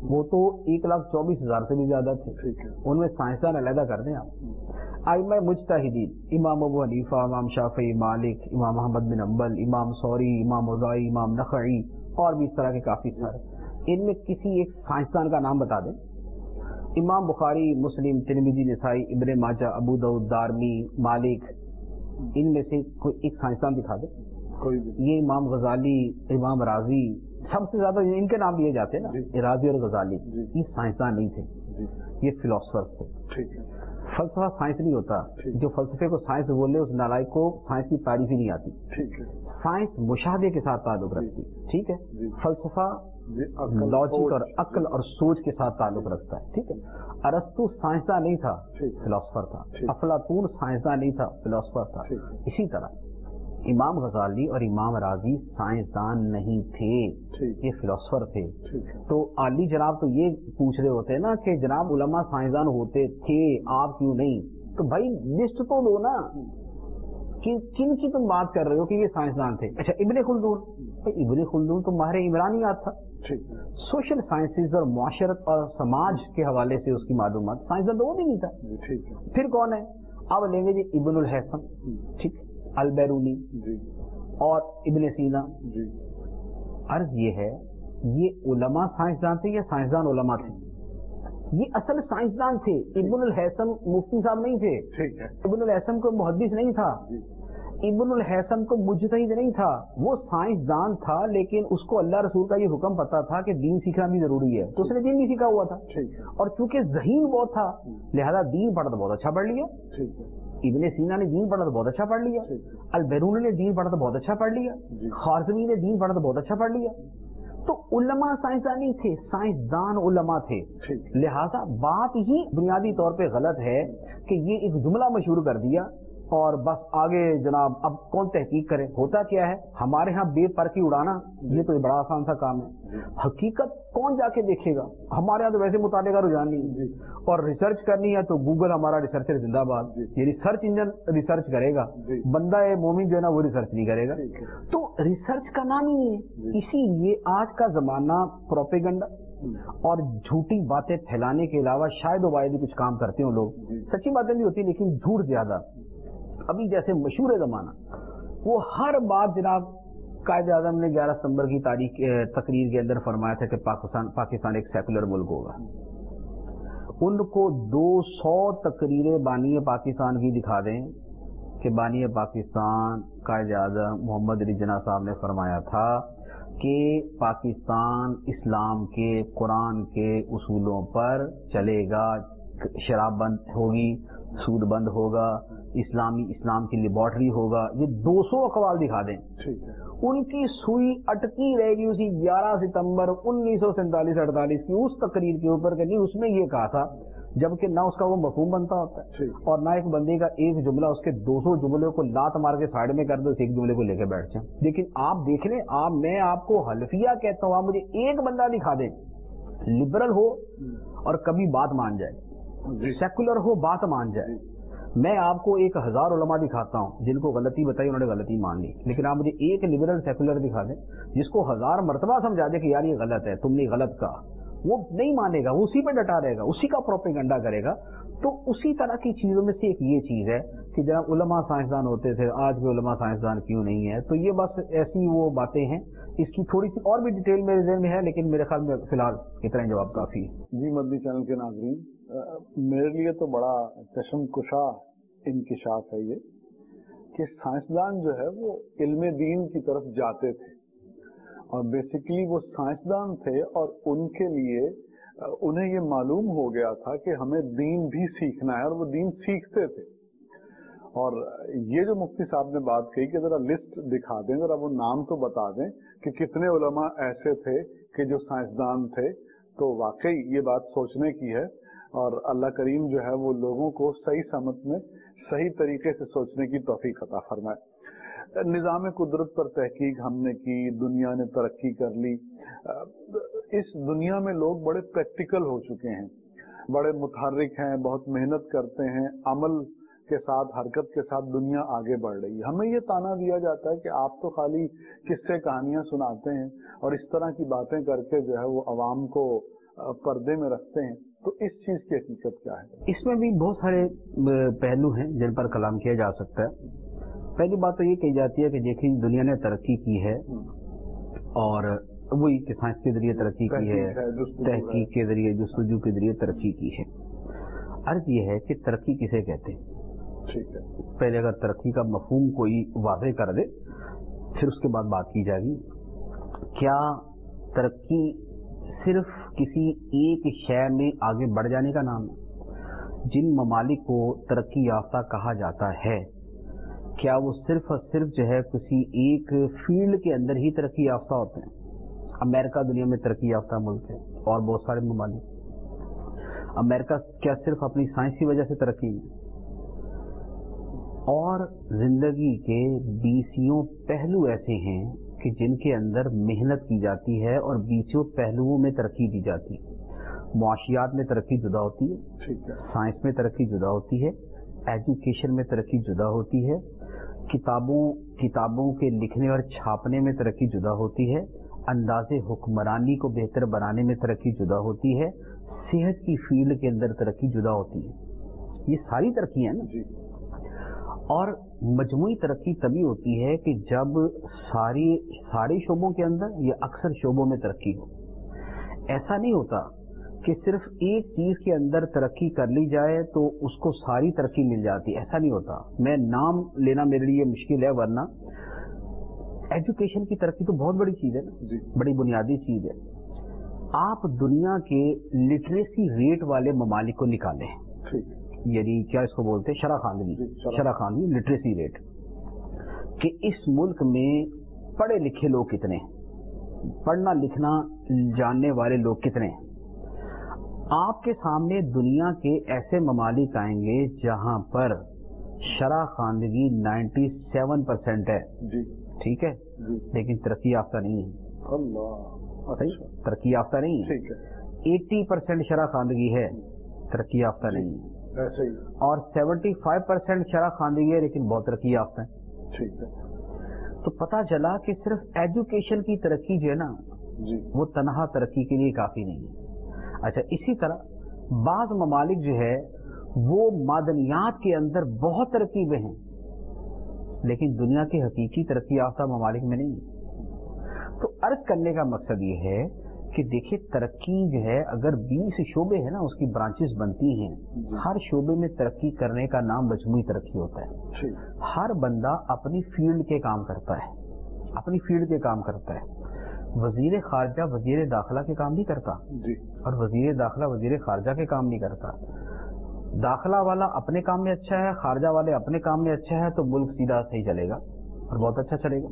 وہ تو ایک لاکھ چوبیس ہزار سے بھی زیادہ تھے، ان میں سائنسدان علیحدہ کر دیں آپ۔ ائمہ مجتہدین امام ابو حنیفہ، امام شافعی، مالک، امام احمد بن حنبل، امام ثوری، امام اوزاعی، امام نخعی اور بھی اس طرح کے کافی سارے، ان میں کسی ایک سائنسدان کا نام بتا دیں۔ امام بخاری، مسلم، ترمذی، نسائی، ابن ماجہ، ابو داؤد، دارمی، مالک، ان میں سے کوئی ایک سائنسدان دکھا دیں کوئی بھی۔ یہ امام غزالی، امام رازی، سب سے زیادہ ان کے نام لیے جاتے ہیں نا، رازی اور غزالی، یہ سائنسدان نہیں تھے، یہ فلاسفر تھے۔ فلسفہ سائنس نہیں ہوتا، جو فلسفے کو سائنس بولے اس نالائق کو سائنس کی تعریف ہی نہیں آتی۔ سائنس مشاہدے کے ساتھ تعلق رکھتی، ٹھیک ہے، فلسفہ لاجک اور عقل اور سوچ کے ساتھ تعلق رکھتا ہے، ٹھیک ہے۔ ارسطو سائنسدان نہیں تھا، فلاسفر تھا۔ افلاطون سائنسدان نہیں تھا، فلاسفر تھا۔ اسی طرح امام غزالی اور امام رازی سائنسدان نہیں تھے، یہ فلاسفر تھے۔ تو عالی جناب تو یہ پوچھ رہے ہوتے ہیں نا کہ جناب علماء سائنسدان ہوتے تھے، آپ کیوں نہیں؟ تو بھائی لسٹ تو دو نا، کن کی تم بات کر رہے ہو کہ یہ سائنسدان تھے؟ اچھا ابن خلدون، ابن خلدون تو ماہر عمرانیات تھا، سوشل سائنسز اور معاشرت اور سماج کے حوالے سے اس کی معلومات، سائنسدان تو وہ بھی نہیں تھا۔ پھر کون ہے؟ اب لیں گے جی ابن الحیثم، ٹھیک، البیرونی اور ابن سینا۔ عرض یہ ہے یہ علماء سائنسدان تھے یا سائنسدان علماء تھے؟ یہ اصل سائنسدان تھے۔ ابن الحیثم مفتی صاحب نہیں تھے، ابن الحیثم کو محدث نہیں تھا، ابن الحیثم کو مجتہد نہیں تھا، وہ سائنسدان تھا، لیکن اس کو اللہ رسول کا یہ حکم پتا تھا کہ دین سیکھنا بھی ضروری ہے، تو اس نے دین بھی سیکھا ہوا تھا، اور چونکہ ذہین بہت تھا لہذا دین پڑھا تو بہت اچھا پڑھ لیا۔ ابن سینا نے دین پڑھا تو بہت اچھا پڑھ لیا، البیرونی نے دین پڑھا تو بہت اچھا پڑھ لیا، خوارزمی نے دین پڑھا تو بہت اچھا پڑھ لیا۔ تو علماء سائنسدان نہیں تھے، سائنسدان علماء تھے۔ لہذا بات ہی بنیادی طور پہ غلط ہے کہ یہ ایک جملہ مشہور کر دیا اور بس آگے جناب اب کون تحقیق کرے۔ ہوتا کیا ہے ہمارے ہاں بے پر کی اڑانا، یہ تو بڑا آسان سا کام ہے، حقیقت کون جا کے دیکھے گا؟ ہمارے یہاں تو ویسے مطالعے کا رجحان نہیں، اور ریسرچ کرنی ہے تو گوگل ہمارا ریسرچر زندہ باد، یہ ریسرچ انجن ریسرچ کرے گا، بندہ مومن جو ہے نا وہ ریسرچ نہیں کرے گا، تو ریسرچ کا نام ہی نہیں ہے۔ اسی لیے آج کا زمانہ پروپیگنڈا اور جھوٹی باتیں پھیلانے کے علاوہ شاید و واحد کچھ کام کرتے ہوں لوگ، سچی باتیں بھی ہوتی ہیں لیکن جھوٹ زیادہ۔ ابھی جیسے مشہور زمانہ وہ ہر بات جناب قائد اعظم نے گیارہ ستمبر کی تاریخ تقریر کے اندر فرمایا تھا کہ پاکستان پاکستان ایک سیکولر ملک ہوگا، ان کو دو سو تقریریں بانی پاکستان کی دکھا دیں کہ بانی پاکستان قائد اعظم محمد علی جناح صاحب نے فرمایا تھا کہ پاکستان اسلام کے قرآن کے اصولوں پر چلے گا، شراب بند ہوگی، سود بند ہوگا، اسلامی اسلام کی لیبارٹری ہوگا، یہ دو سو اقوال دکھا دیں، ان کی سوئی اٹکی رہے گی اسی گیارہ ستمبر انیس سو سینتالیس اڑتالیس کی اس تقریر کے اوپر کہ نہیں اس میں یہ کہا تھا، جبکہ نہ اس کا وہ مفہوم بنتا ہوتا ہے اور نہ ایک بندے کا ایک جملہ اس کے دو سو جملوں کو لات مار کے سائڈ میں کر دو، ایک جملے کو لے کے بیٹھ جائیں۔ لیکن آپ دیکھ لیں، آپ میں آپ کو حلفیہ کہتا ہوں، آپ مجھے ایک بندہ دکھا دیں لبرل ہو اور کبھی بات مان جائے، سیکولر ہو بات مان جائے۔ میں آپ کو ایک ہزار علماء دکھاتا ہوں جن کو غلطی بتائی انہوں نے غلطی مان لی، لیکن آپ مجھے ایک لبرل سیکولر دکھا دیں جس کو ہزار مرتبہ سمجھا دے کہ یار یہ غلط ہے، تم نے غلط کہا، وہ نہیں مانے گا، وہ اسی پہ ڈٹا رہے گا، اسی کا پروپیگنڈا کرے گا۔ تو اسی طرح کی چیزوں میں سے ایک یہ چیز ہے کہ جب علماء سائنسدان ہوتے تھے آج بھی علماء سائنسدان کیوں نہیں ہے، تو یہ بس ایسی وہ باتیں ہیں، اس کی تھوڑی سی اور بھی ڈیٹیل میرے ذہن میں ہے لیکن میرے خیال میں فی الحال اتنا جواب کافی ہے۔ جی مدنی چینل کے ناظرین، میرے لیے تو بڑا چشم کشا انکشاف ہے یہ کہ سائنسدان جو ہے وہ علم دین کی طرف جاتے تھے اور بیسیکلی وہ سائنسدان تھے اور ان کے لیے انہیں یہ معلوم ہو گیا تھا کہ ہمیں دین بھی سیکھنا ہے اور وہ دین سیکھتے تھے۔ اور یہ جو مفتی صاحب نے بات کہی کہ ذرا لسٹ دکھا دیں، ذرا وہ نام تو بتا دیں کہ کتنے علماء ایسے تھے کہ جو سائنسدان تھے، تو واقعی یہ بات سوچنے کی ہے اور اللہ کریم جو ہے وہ لوگوں کو صحیح سمت میں صحیح طریقے سے سوچنے کی توفیق عطا فرمائے۔ نظام قدرت پر تحقیق ہم نے کی، دنیا نے ترقی کر لی، اس دنیا میں لوگ بڑے پریکٹیکل ہو چکے ہیں، بڑے متحرک ہیں، بہت محنت کرتے ہیں، عمل کے ساتھ حرکت کے ساتھ دنیا آگے بڑھ رہی ہے۔ ہمیں یہ تانا دیا جاتا ہے کہ آپ تو خالی قصے کہانیاں سناتے ہیں اور اس طرح کی باتیں کر کے جو ہے وہ عوام کو पर्दे में रखते हैं, तो इस चीज की हकीकत क्या है? इसमें भी बहुत सारे पहलू हैं जिन पर कलाम किया जा सकता है। पहली बात तो ये कही जाती है कि देखिए दुनिया ने तरक्की की है और वही कि साइंस के जरिए तरक्की की है, तहकीक के जरिए, जस्तजू के जरिए तरक्की की है। अर्ज ये है कि तरक्की किसे कहते हैं? ठीक है, पहले अगर तरक्की का मफहूम कोई वाज़े कर दे फिर उसके बाद बात की जाएगी। क्या तरक्की सिर्फ किसी एक शय में आगे बढ़ जाने का नाम है? जिन ममालिक को तरक्की याफ्ता कहा जाता है, क्या वो सिर्फ और सिर्फ जो है किसी एक फील्ड के अंदर ही तरक्की याफ्ता होते हैं? अमेरिका दुनिया में तरक्की याफ्ता मुल्क है और बहुत सारे ममालिक। अमेरिका क्या सिर्फ अपनी साइंस की वजह से तरक्की में? और जिंदगी के बीसियों पहलू ऐसे हैं कि जिनके अंदर मेहनत की जाती है और बीसियों पहलुओं में तरक्की दी जाती है। मुआशियात में तरक्की जुदा होती है, साइंस में तरक्की जुदा होती है, एजुकेशन में तरक्की जुदा होती है, किताबों किताबों के लिखने और छापने में तरक्की जुदा होती है, अंदाजे हुक्मरानी को बेहतर बनाने में तरक्की जुदा होती है, सेहत की फील्ड के अंदर तरक्की जुदा होती है। ये सारी तरक्की है ना जी। और मजमूई तरक्की तभी होती है कि जब सारी सारे शोबों के अंदर या अक्सर शोबों में तरक्की हो। ऐसा नहीं होता कि सिर्फ एक चीज के अंदर तरक्की कर ली जाए तो उसको सारी तरक्की मिल जाती, ऐसा नहीं होता। मैं नाम लेना मेरे लिए मुश्किल है, वरना एजुकेशन की तरक्की तो बहुत बड़ी चीज है ना, बड़ी बुनियादी चीज है। आप दुनिया के लिटरेसी रेट वाले ममालिक को निकालें, यानी क्या इसको बोलते हैं, शराखानगी, शराखानगी लिटरेसी रेट, कि इस मुल्क में पढ़े लिखे लोग कितने हैं, पढ़ना लिखना जानने वाले लोग कितने हैं। आपके सामने दुनिया के ऐसे ममालिक आएंगे जहां पर शराखानगी सत्तानवे परसेंट है, ठीक है, लेकिन तरक्की याफ्ता नहीं है। अल्लाह, अच्छा, तरक्की याफ्ता नहीं है। ठीक है, अस्सी परसेंट शराखानगी है, तरक्की याफ्ता नहीं है। ऐसे ही। और पचहत्तर परसेंट शराखानगी है लेकिन बहुत तरक्की याफ्ता है। ठीक है। तो पता चला कि सिर्फ एजुकेशन की तरक्की जो है ना जी, वो तनहा तरक्की के लिए काफी नहीं है। अच्छा, इसी तरह बाज ममालिक जो है वो मादनियात के अंदर बहुत तरक्की में हैं, लेकिन दुनिया के हकीकी तरक्की याफ्ता ममालिक में नहीं है। तो अर्ज करने का मकसद ये है कि देखिए तरक्की जो है, अगर बीस शोबे हैं ना, उसकी ब्रांचेस बनती हैं, हर शोबे में तरक्की करने का नाम मजमूई तरक्की होता है। हर बंदा अपनी फील्ड के काम करता है, अपनी फील्ड के काम करता है। वजीर खारजा वजीर दाखिला के काम नहीं करता जी, और वजीर दाखिला वजीर खारजा के काम नहीं करता। दाखिला वाला अपने काम में अच्छा है, खारजा वाले अपने काम में अच्छा है, तो मुल्क सीधा सही चलेगा और बहुत अच्छा चलेगा।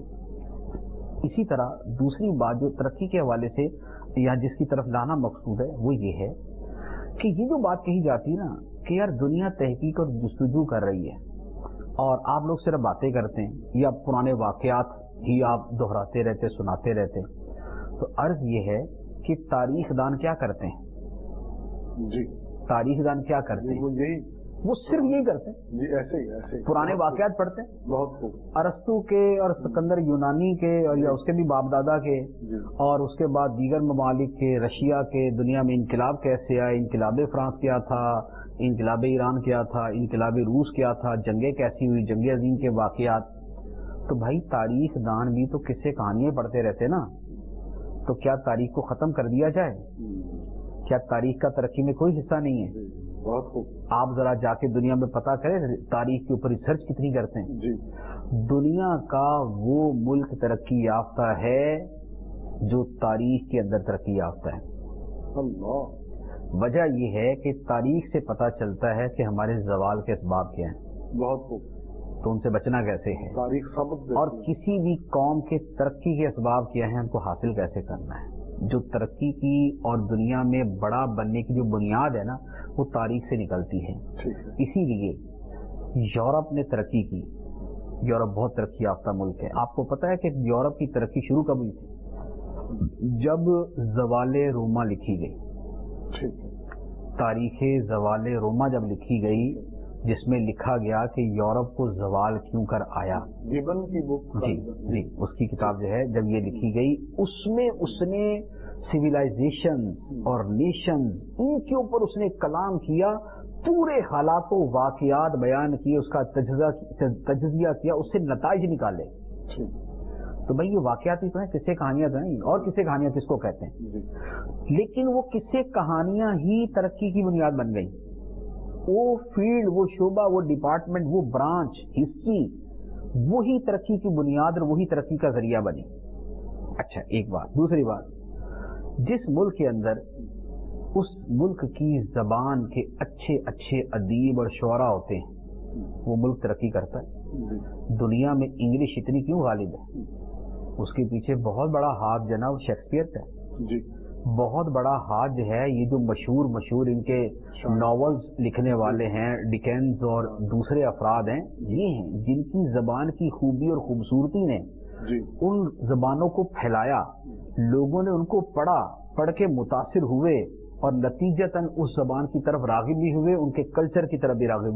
इसी तरह दूसरी बात जो तरक्की के हवाले से या जिसकी तरफ लाना मकसूद है वो ये है कि ये जो बात कही जाती है ना कि यार दुनिया तहकीक और जस्तजू कर रही है और आप लोग सिर्फ बातें करते हैं या पुराने वाकयात ही आप दोहराते रहते, सुनाते रहते, तो अर्ज ये है कि तारीख दान क्या करते हैं जी, तारीख दान क्या करते हैं? वो यही वो सिर्फ यही करते हैं जी, ऐसे ही ऐसे ही पुराने वाकयात पढ़ते हैं, बहुत खूब, अरस्तु के और सिकंदर यूनानी के और या उसके भी बाप दादा के, और उसके बाद दीगर ममालिक के, रशिया के, दुनिया में इनकलाब कैसे आए, इनकलाब फ्रांस क्या था, इनकलाब ईरान क्या था, इनकलाब रूस क्या था, जंगें कैसी हुई, जंग अजीम के वाकयात। तो भाई तारीख दान भी तो किस्से कहानियां पढ़ते रहते ना, तो क्या तारीख को खत्म कर दिया जाए? क्या तारीख का तरक्की में कोई हिस्सा नहीं है? बहुत खूब। आप जरा जाके दुनिया में पता करें तारीख के ऊपर रिसर्च कितनी करते हैं जी। दुनिया का वो मुल्क तरक्की याफ्ता है जो तारीख के अंदर तरक्की याफ्ता है। अल्लाह। वजह यह है कि तारीख से पता चलता है कि हमारे जवाल के असबाब क्या हैं, बहुत खूब, तो उनसे बचना कैसे है, तारीख सबक देती और है। किसी भी कौम के तरक्की के असबाब क्या हैं, उनको हासिल कैसे करना है। जो तरक्की की और दुनिया में बड़ा बनने की जो बुनियाद है ना, वो तारीख से निकलती है। इसीलिए यूरोप ने तरक्की की, यूरोप बहुत तरक्की याफ्ता मुल्क है। आपको पता है कि यूरोप की तरक्की शुरू कब हुई थी? जब ज़वाले रोमा लिखी गई, तारीखे ज़वाले रोमा जब लिखी गई, जिसमें लिखा गया कि यूरोप को ज़वाल क्यों कर आया, गिबन की बुक, जी जी उसकी किताब जो है जब ये लिखी गई, उसमें उसने सिविलाइजेशन और नेशन, इनके ऊपर उसने कलाम किया, पूरे हालातों वाकयात बयान किए, उसका तजज़िया किया, उससे नताइज निकाले। तो भाई ये वाकयात ही तो हैं, किस्से कहानियां तो हैं, और किस्से कहानियां किसको कहते हैं? लेकिन वो किस्से कहानियां ही तरक्की की बुनियाद बन गई। वो फील्ड, वो शोबा, वो डिपार्टमेंट, वो ब्रांच, हिस्ट्री, वही तरक्की की बुनियाद और वही तरक्की का जरिया बनी। अच्छा, एक बात। दूसरी बात, जिस मुल्क के अंदर उस मुल्क की जबान के अच्छे अच्छे अदीब और शुअरा होते हैं, वो मुल्क तरक्की करता है। दुनिया में इंग्लिश इतनी क्यों गालिब है? उसके पीछे बहुत बड़ा हाथ जनाब शेक्सपियर का है। बहुत बड़ा हाथ जो है ये जो मशहूर मशहूर इनके नॉवेल्स लिखने वाले हैं, डिकेंस और दूसरे अफराद हैं, ये हैं जिनकी जबान की खूबी और खूबसूरती ने उन जबानों को फैलाया। लोगों ने उनको पढ़ा, पढ़ के मुतासिर हुए और नतीजतन उस जबान की तरफ रागिब भी हुए, उनके कल्चर की तरफ भी रागिब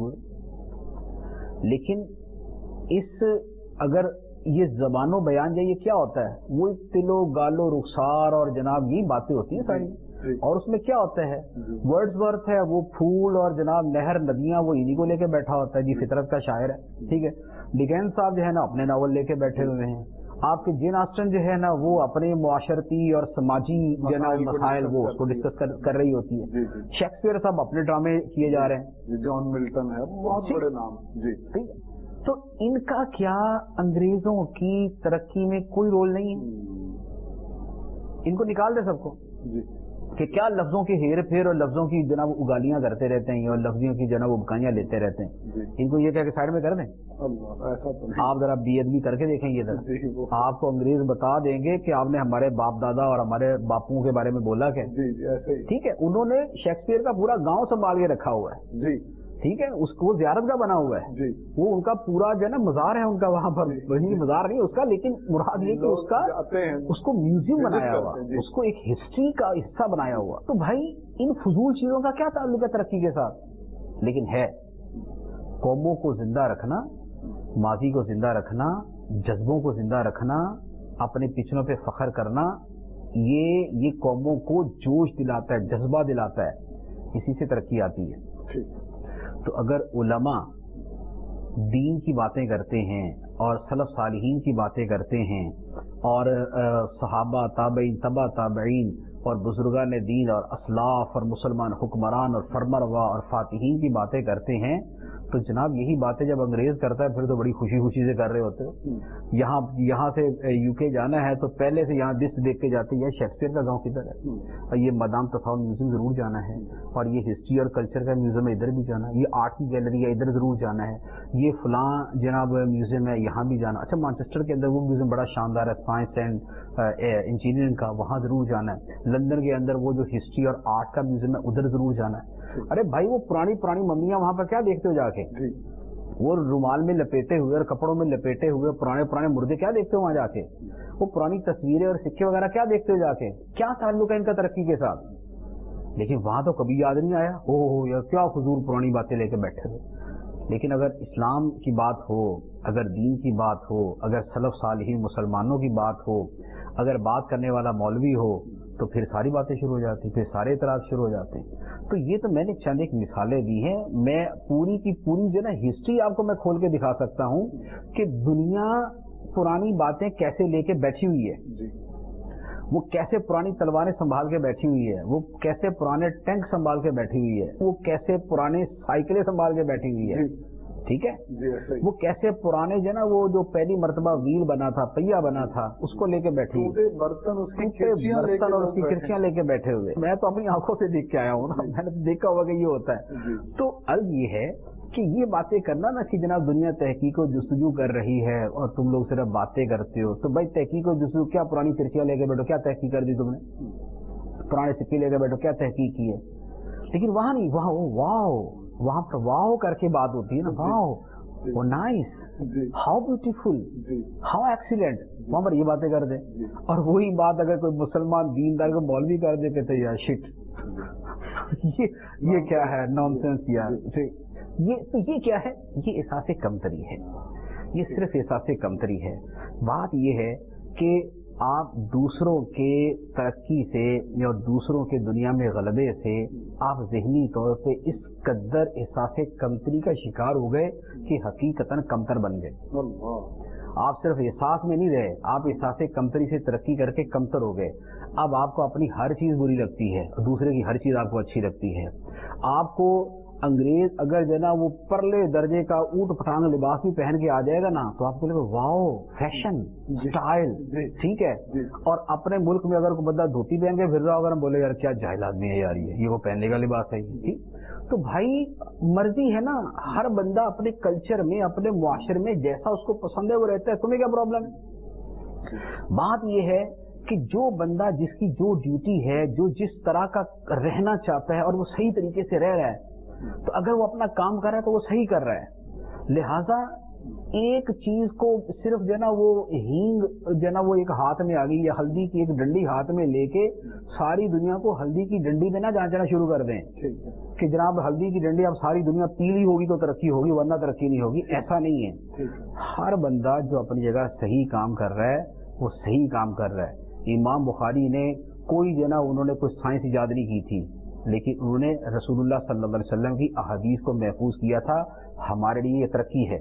हुए। लेकिन इस अगर ये जबानों बयान जो ये क्या होता है, वो तिलो गालो रुखसार और जनाब ये बातें होती हैं सारी, और उसमें क्या होता है, वर्ड्सवर्थ है वो फूल और जनाब नहर नदियां वो इन्हीं को लेके बैठा होता है जी, फितरत का शायर है, ठीक है। डिकेंस साहब जो है ना अपने नावल लेके बैठे हुए हैं। आपके जेन ऑस्टन जो है ना वो अपने मुआशरती और समाजी जनाब मसाइल वो उसको डिस्कस कर, कर रही होती है। शेक्सपियर साहब अपने ड्रामे किए जा रहे हैं, जॉन मिल्टन है, बहुत बड़े नाम जी, ठीक है। तो इनका क्या अंग्रेजों की तरक्की में कोई रोल नहीं है? इनको निकाल दे सबको जी, कि क्या लफ्जों के हेर फेर और लफ्जों की जनाब उगालियां करते रहते हैं और लफ्जियों की जनाब उबकाइयां लेते रहते हैं। इनको ये कह के साइड में कर दें। ऐसा तो नहीं। आप जरा बेअदबी करके देखें, ये दर आपको अंग्रेज बता देंगे कि आपने हमारे बाप दादा और हमारे बापुओं के बारे में बोला क्या। जी जी ऐसे ही, ठीक है। उन्होंने शेक्सपियर का पूरा गांव संभाल के रखा हुआ है जी, ठीक है, उसको ज़ियारत का बना हुआ है जी, वो उनका पूरा जो है ना मजार है उनका वहां पर, वही मजार नहीं उसका, लेकिन मुराद ये कि उसका उसको म्यूजियम बनाया हुआ, उसको एक हिस्ट्री का हिस्सा बनाया हुआ। तो भाई इन फजूल चीजों का क्या ताल्लुक है तरक्की के साथ? लेकिन है कौमों को जिंदा रखना, माजी को जिंदा रखना, जज्बों को जिंदा रखना, अपने पिछड़ों पे फख्र करना, ये ये कौमों को जोश दिलाता है, जज्बा दिलाता है, इसी से तरक्की आती है। तो अगर उलमा दीन की बातें करते हैं और सलफ सालिहीन की बातें करते हैं और सहाबा ताबईन तबा ताबईन और बुजुर्गान दीन और असलाफ और मुसलमान हुक्मरान और फरमरवा और फातिहीन की बातें करते हैं, तो जनाब यही बातें जब अंग्रेज करता है फिर तो बड़ी खुशी खुशी से कर रहे होते हो। यहाँ यहाँ से यूके जाना है तो पहले से यहाँ लिस्ट देख के जाते हैं शेक्सपियर का गांव किधर है, और ये मदाम तसाउल म्यूजियम जरूर जाना है, और ये हिस्ट्री और कल्चर का म्यूजियम है इधर भी जाना है, ये आर्ट की गैलरी है इधर जरूर जाना है, ये फलां जनाब म्यूजियम है यहाँ भी जाना। अच्छा, मैनचेस्टर के अंदर वो म्यूजियम बड़ा शानदार है साइंस एंड इंजीनियरिंग का, वहाँ जरूर जाना है। लंदन के अंदर वो जो हिस्ट्री और आर्ट का म्यूजियम है उधर जरूर जाना है। अरे भाई वो पुरानी पुरानी मम्मियां वहां पर क्या देखते हो जाके, वो रुमाल में लपेटे हुए और कपड़ों में लपेटे हुए पुराने पुराने मुर्दे क्या देखते हो वहां जाके, वो पुरानी तस्वीरें और सिक्के वगैरह क्या देखते हो जाके, क्या ताल्लुक है इनका तरक्की के साथ? लेकिन वहां तो कभी याद नहीं आया, हो हो यार क्या फजूल पुरानी बातें लेके बैठे हो। लेकिन अगर इस्लाम की बात हो, अगर दीन की बात हो, अगर सलफ सालिहीन मुसलमानों की बात हो, अगर बात करने वाला मौलवी हो, तो फिर सारी बातें शुरू हो जाती, फिर सारे इतराज शुरू हो जाते हैं। तो ये तो मैंने चंद एक मिसालें दी हैं, मैं पूरी की पूरी जो ना हिस्ट्री आपको मैं खोल के दिखा सकता हूँ कि दुनिया पुरानी बातें कैसे लेके बैठी हुई है, वो कैसे पुरानी तलवारें संभाल के बैठी हुई है, वो कैसे पुराने टैंक संभाल के बैठी हुई है, वो कैसे पुराने साइकिलें संभाल के बैठी हुई है, ठीक है, वो कैसे पुराने जो ना वो जो पहली मर्तबा व्हील बना था, पहिया बना था, उसको लेके बैठी हुई, बर्तन उसकी बर्तन और उसकी किरचियां लेके बैठे हुए। मैं तो अपनी आंखों से देख के आया हूँ ना, मैंने तो देखा होगा कि ये होता है। तो अर्ज ये है कि ये बातें करना ना कि जनाब दुनिया तहकीक और जुस्तजू कर रही है और तुम लोग सिर्फ बातें करते हो, तो भाई तहकीक और जुस्तजू क्या, पुरानी किरचियां लेके बैठो, क्या तहकीक कर दी तुमने? पुराने सिक्के लेके बैठो, क्या तहकीक की है? लेकिन वहां नहीं, वहां वाह, वहां पर वाह करके बात होती है ना, वाह वो nice, how beautiful, how excellent, वहां पर ये बातें कर दे। और वही बात अगर कोई मुसलमान दीनदार को मौलवी कर दे कहते यार शिट, ये ये क्या है, नॉनसेंस यार, ये तो ये क्या है, ये एहसास कमतरी है, ये सिर्फ एहसास कमतरी है। बात ये है कि آپ دوسروں کے ترقی سے یا دوسروں کے دنیا میں غلبے سے آپ ذہنی طور پہ اس قدر احساس کمتری کا شکار ہو گئے کہ حقیقتاً کمتر بن گئے. آپ صرف احساس میں نہیں رہے, آپ احساس کمتری سے ترقی کر کے کمتر ہو گئے. اب آپ کو اپنی ہر چیز بری لگتی ہے, دوسرے کی ہر چیز آپ کو اچھی لگتی ہے. آپ کو انگریز اگر جو ہے نا وہ پرلے درجے کا اونٹ پٹھان لباس بھی پہن کے آ جائے گا نا تو آپ کو لگے واؤ فیشن اسٹائل, ٹھیک ہے. اور اپنے ملک میں اگر کوئی بندہ دھوتی پہن کے پھر رہا ہوگا نا, بولے یار کیا جاہل آدمی ہے یار, یہ وہ پہننے کا لباس ہے. ٹھیک, تو بھائی مرضی ہے نا, ہر بندہ اپنے کلچر میں اپنے معاشرے میں جیسا اس کو پسند ہے وہ رہتا ہے. تمہیں کیا پرابلم ہے؟ بات یہ ہے کہ جو بندہ جس کی جو ڈیوٹی ہے, جو جس طرح کا رہنا چاہتا ہے اور وہ صحیح طریقے سے رہ رہا ہے, تو اگر وہ اپنا کام کر رہا ہے تو وہ صحیح کر رہا ہے. لہذا ایک چیز کو صرف جو ہے نا وہ ہینگ جو ہے نا وہ ایک ہاتھ میں آ گئی یا ہلدی کی ایک ڈنڈی ہاتھ میں لے کے ساری دنیا کو ہلدی کی ڈنڈی میں نہ جانچنا شروع کر دیں کہ جناب ہلدی کی ڈنڈی اب ساری دنیا پیلی ہوگی تو ترقی ہوگی ورنہ ترقی نہیں ہوگی. ایسا نہیں ہے. ہر بندہ جو اپنی جگہ صحیح کام کر رہا ہے وہ صحیح کام کر رہا ہے. امام بخاری نے کوئی جو ہے نا انہوں نے کوئی سائنس ایجاد نہیں کی تھی, لیکن انہوں نے رسول اللہ صلی اللہ علیہ وسلم کی احادیث کو محفوظ کیا تھا. ہمارے لیے یہ ترقی ہے.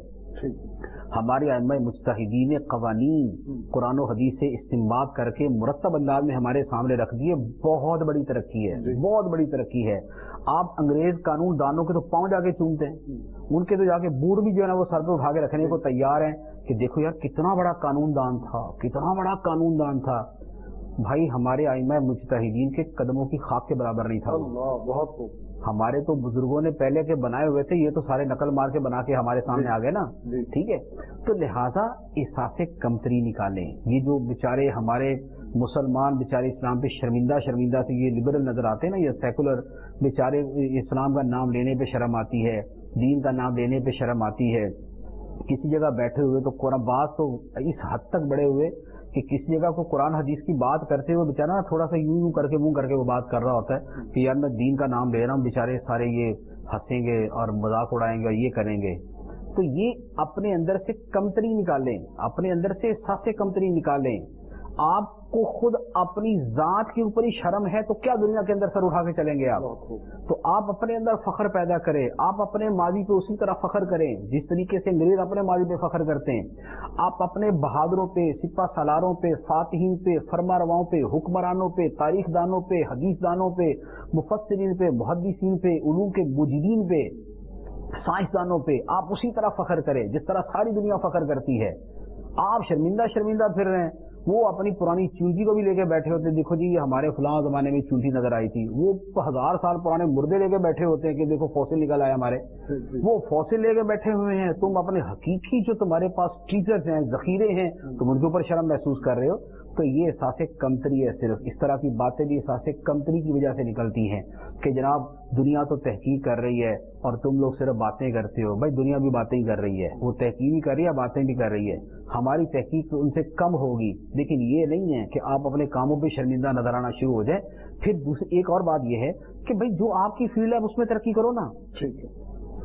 ہمارے ائمہ مجتہدین نے قوانین قرآن و حدیث سے استنباط کر کے مرتب انداز میں ہمارے سامنے رکھ دیے. بہت بڑی ترقی ہے, بہت بڑی ترقی ہے. آپ انگریز قانون دانوں کے تو پاؤں جا کے چومتے ہیں, ان کے تو جا کے بوٹ بھی جو ہے نا وہ سر پہ اٹھا کے رکھنے کو تیار ہیں کہ دیکھو یار کتنا بڑا قانون دان تھا, کتنا بڑا قانون دان تھا. بھائی ہمارے ائمہ مجتہدین کے قدموں کی خاک کے برابر نہیں تھا. اللہ بہت خوب. ہمارے تو بزرگوں نے پہلے کے بنائے ہوئے تھے, یہ تو سارے نقل مار کے بنا کے ہمارے سامنے آ گئے نا. ٹھیک ہے, تو لہذا احساس کمتری نکالیں. یہ جو بیچارے ہمارے مسلمان بیچارے اسلام پہ شرمندہ شرمندہ سے یہ لبرل نظر آتے ہیں نا, یہ سیکولر بیچارے, اسلام کا نام لینے پہ شرم آتی ہے, دین کا نام لینے پہ شرم آتی ہے. کسی جگہ بیٹھے ہوئے تو قرآن باز تو اس حد تک بڑے ہوئے کہ کسی جگہ کو قرآن حدیث کی بات کرتے ہوئے بیچارہ تھوڑا سا یوں یوں کر کے منہ کر کے وہ بات کر رہا ہوتا ہے کہ یار میں دین کا نام لے رہا ہوں, بیچارے سارے یہ ہنسیں گے اور مذاق اڑائیں گے اور یہ کریں گے. تو یہ اپنے اندر سے کمتری نکالیں, اپنے اندر سے احساس کمتری نکالیں. آپ کو خود اپنی ذات کے اوپر ہی شرم ہے تو کیا دنیا کے اندر سر اٹھا کے چلیں گے آپ؟ تو آپ اپنے اندر فخر پیدا کریں, آپ اپنے ماضی پہ اسی طرح فخر کریں جس طریقے سے انگریز اپنے ماضی پہ فخر کرتے ہیں. آپ اپنے بہادروں پہ, سپہ سالاروں پہ, فاتحین پہ, فرما رواؤں پہ, حکمرانوں پہ, تاریخ دانوں پہ, حدیث دانوں پہ, مفسرین پہ, محدثین پہ, علوم کے مجیدین پہ, سائنسدانوں پہ آپ اسی طرح فخر کریں جس طرح ساری دنیا فخر کرتی ہے. آپ شرمندہ شرمندہ پھر رہے ہیں, وہ اپنی پرانی چونٹی کو بھی لے کے بیٹھے ہوتے ہیں, دیکھو جی یہ ہمارے فلاں زمانے میں چونٹی نظر آئی تھی. وہ ہزار سال پرانے مردے لے کے بیٹھے ہوتے ہیں کہ دیکھو فوسل نکل آئے ہمارے, وہ فوسل لے کے بیٹھے ہوئے ہیں. تم اپنے حقیقی جو تمہارے پاس ٹریزرز ہیں, ذخیرے ہیں, تم ان کے اوپر شرم محسوس کر رہے ہو. تو یہ احساس کمتری ہے. صرف اس طرح کی باتیں بھی احساس کمتری کی وجہ سے نکلتی ہیں کہ جناب دنیا تو تحقیق کر رہی ہے اور تم لوگ صرف باتیں کرتے ہو. بھائی دنیا بھی باتیں ہی کر رہی ہے, وہ تحقیق بھی کر رہی ہے, باتیں بھی کر رہی ہے. ہماری تحقیق ان سے کم ہوگی, لیکن یہ نہیں ہے کہ آپ اپنے کاموں پہ شرمندہ نظر آنا شروع ہو جائے. پھر دوسری ایک اور بات یہ ہے کہ بھائی جو آپ کی فیلڈ ہے اس میں ترقی کرو نا. ٹھیک ہے,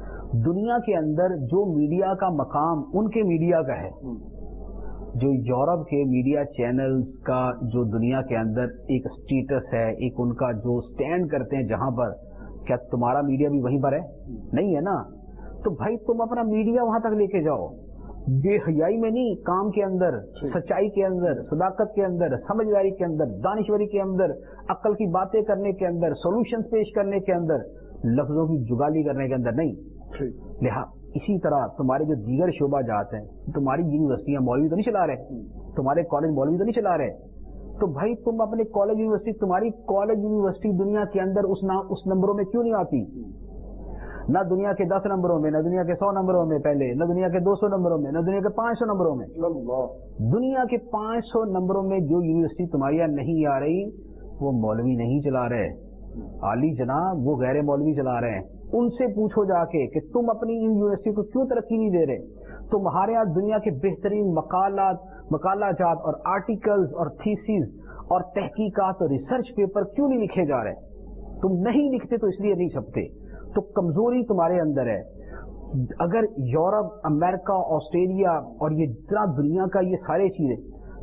دنیا کے اندر جو میڈیا کا مقام ان کے میڈیا کا ہے, جو یورپ کے میڈیا چینلز کا جو دنیا کے اندر ایک اسٹیٹس ہے, ایک ان کا جو سٹینڈ کرتے ہیں جہاں پر, کیا تمہارا میڈیا بھی وہیں پر ہے؟ نہیں ہے نا. تو بھائی تم اپنا میڈیا وہاں تک لے کے جاؤ, بے حیائی میں نہیں, کام کے اندر, سچائی کے اندر, صداقت کے اندر, سمجھداری کے اندر, دانشوری کے اندر, عقل کی باتیں کرنے کے اندر, سولوشنز پیش کرنے کے اندر, لفظوں کی جگالی کرنے کے اندر نہیں. لہٰذا اسی طرح تمہارے جو دیگر شعبہ جات ہیں, تمہاری یونیورسٹیاں مولوی تو نہیں چلا رہے, تمہارے کالج مولوی تو نہیں چلا رہے. تو بھائی تم اپنے کالج یونیورسٹی, تمہاری کالج یونیورسٹی دنیا کے اندر اس اس نمبروں میں کیوں نہیں آتی؟ نہ دنیا کے دس نمبروں میں, نہ دنیا کے سو نمبروں میں پہلے, نہ دنیا کے دو سو نمبروں میں, نہ دنیا کے پانچ سو نمبروں میں. دنیا کے پانچ سو نمبروں میں جو یونیورسٹی تمہاری یہاں نہیں آ رہی وہ مولوی نہیں چلا رہے, عالی جناب وہ غیر مولوی چلا رہے ہیں. ان سے پوچھو جا کے کہ تم اپنی یونیورسٹی کو کیوں ترقی نہیں دے رہے. تمہارے یہاں دنیا کے بہترین مقالات, مقالہ جات اور آرٹیکلز اور تھیسیز اور تحقیقات اور ریسرچ پیپر کیوں نہیں لکھے جا رہے؟ تم نہیں لکھتے تو اس لیے نہیں چھپتے. تو کمزوری تمہارے اندر ہے. اگر یورپ, امریکہ, آسٹریلیا اور یہ جتنا دنیا کا یہ سارے چیزیں,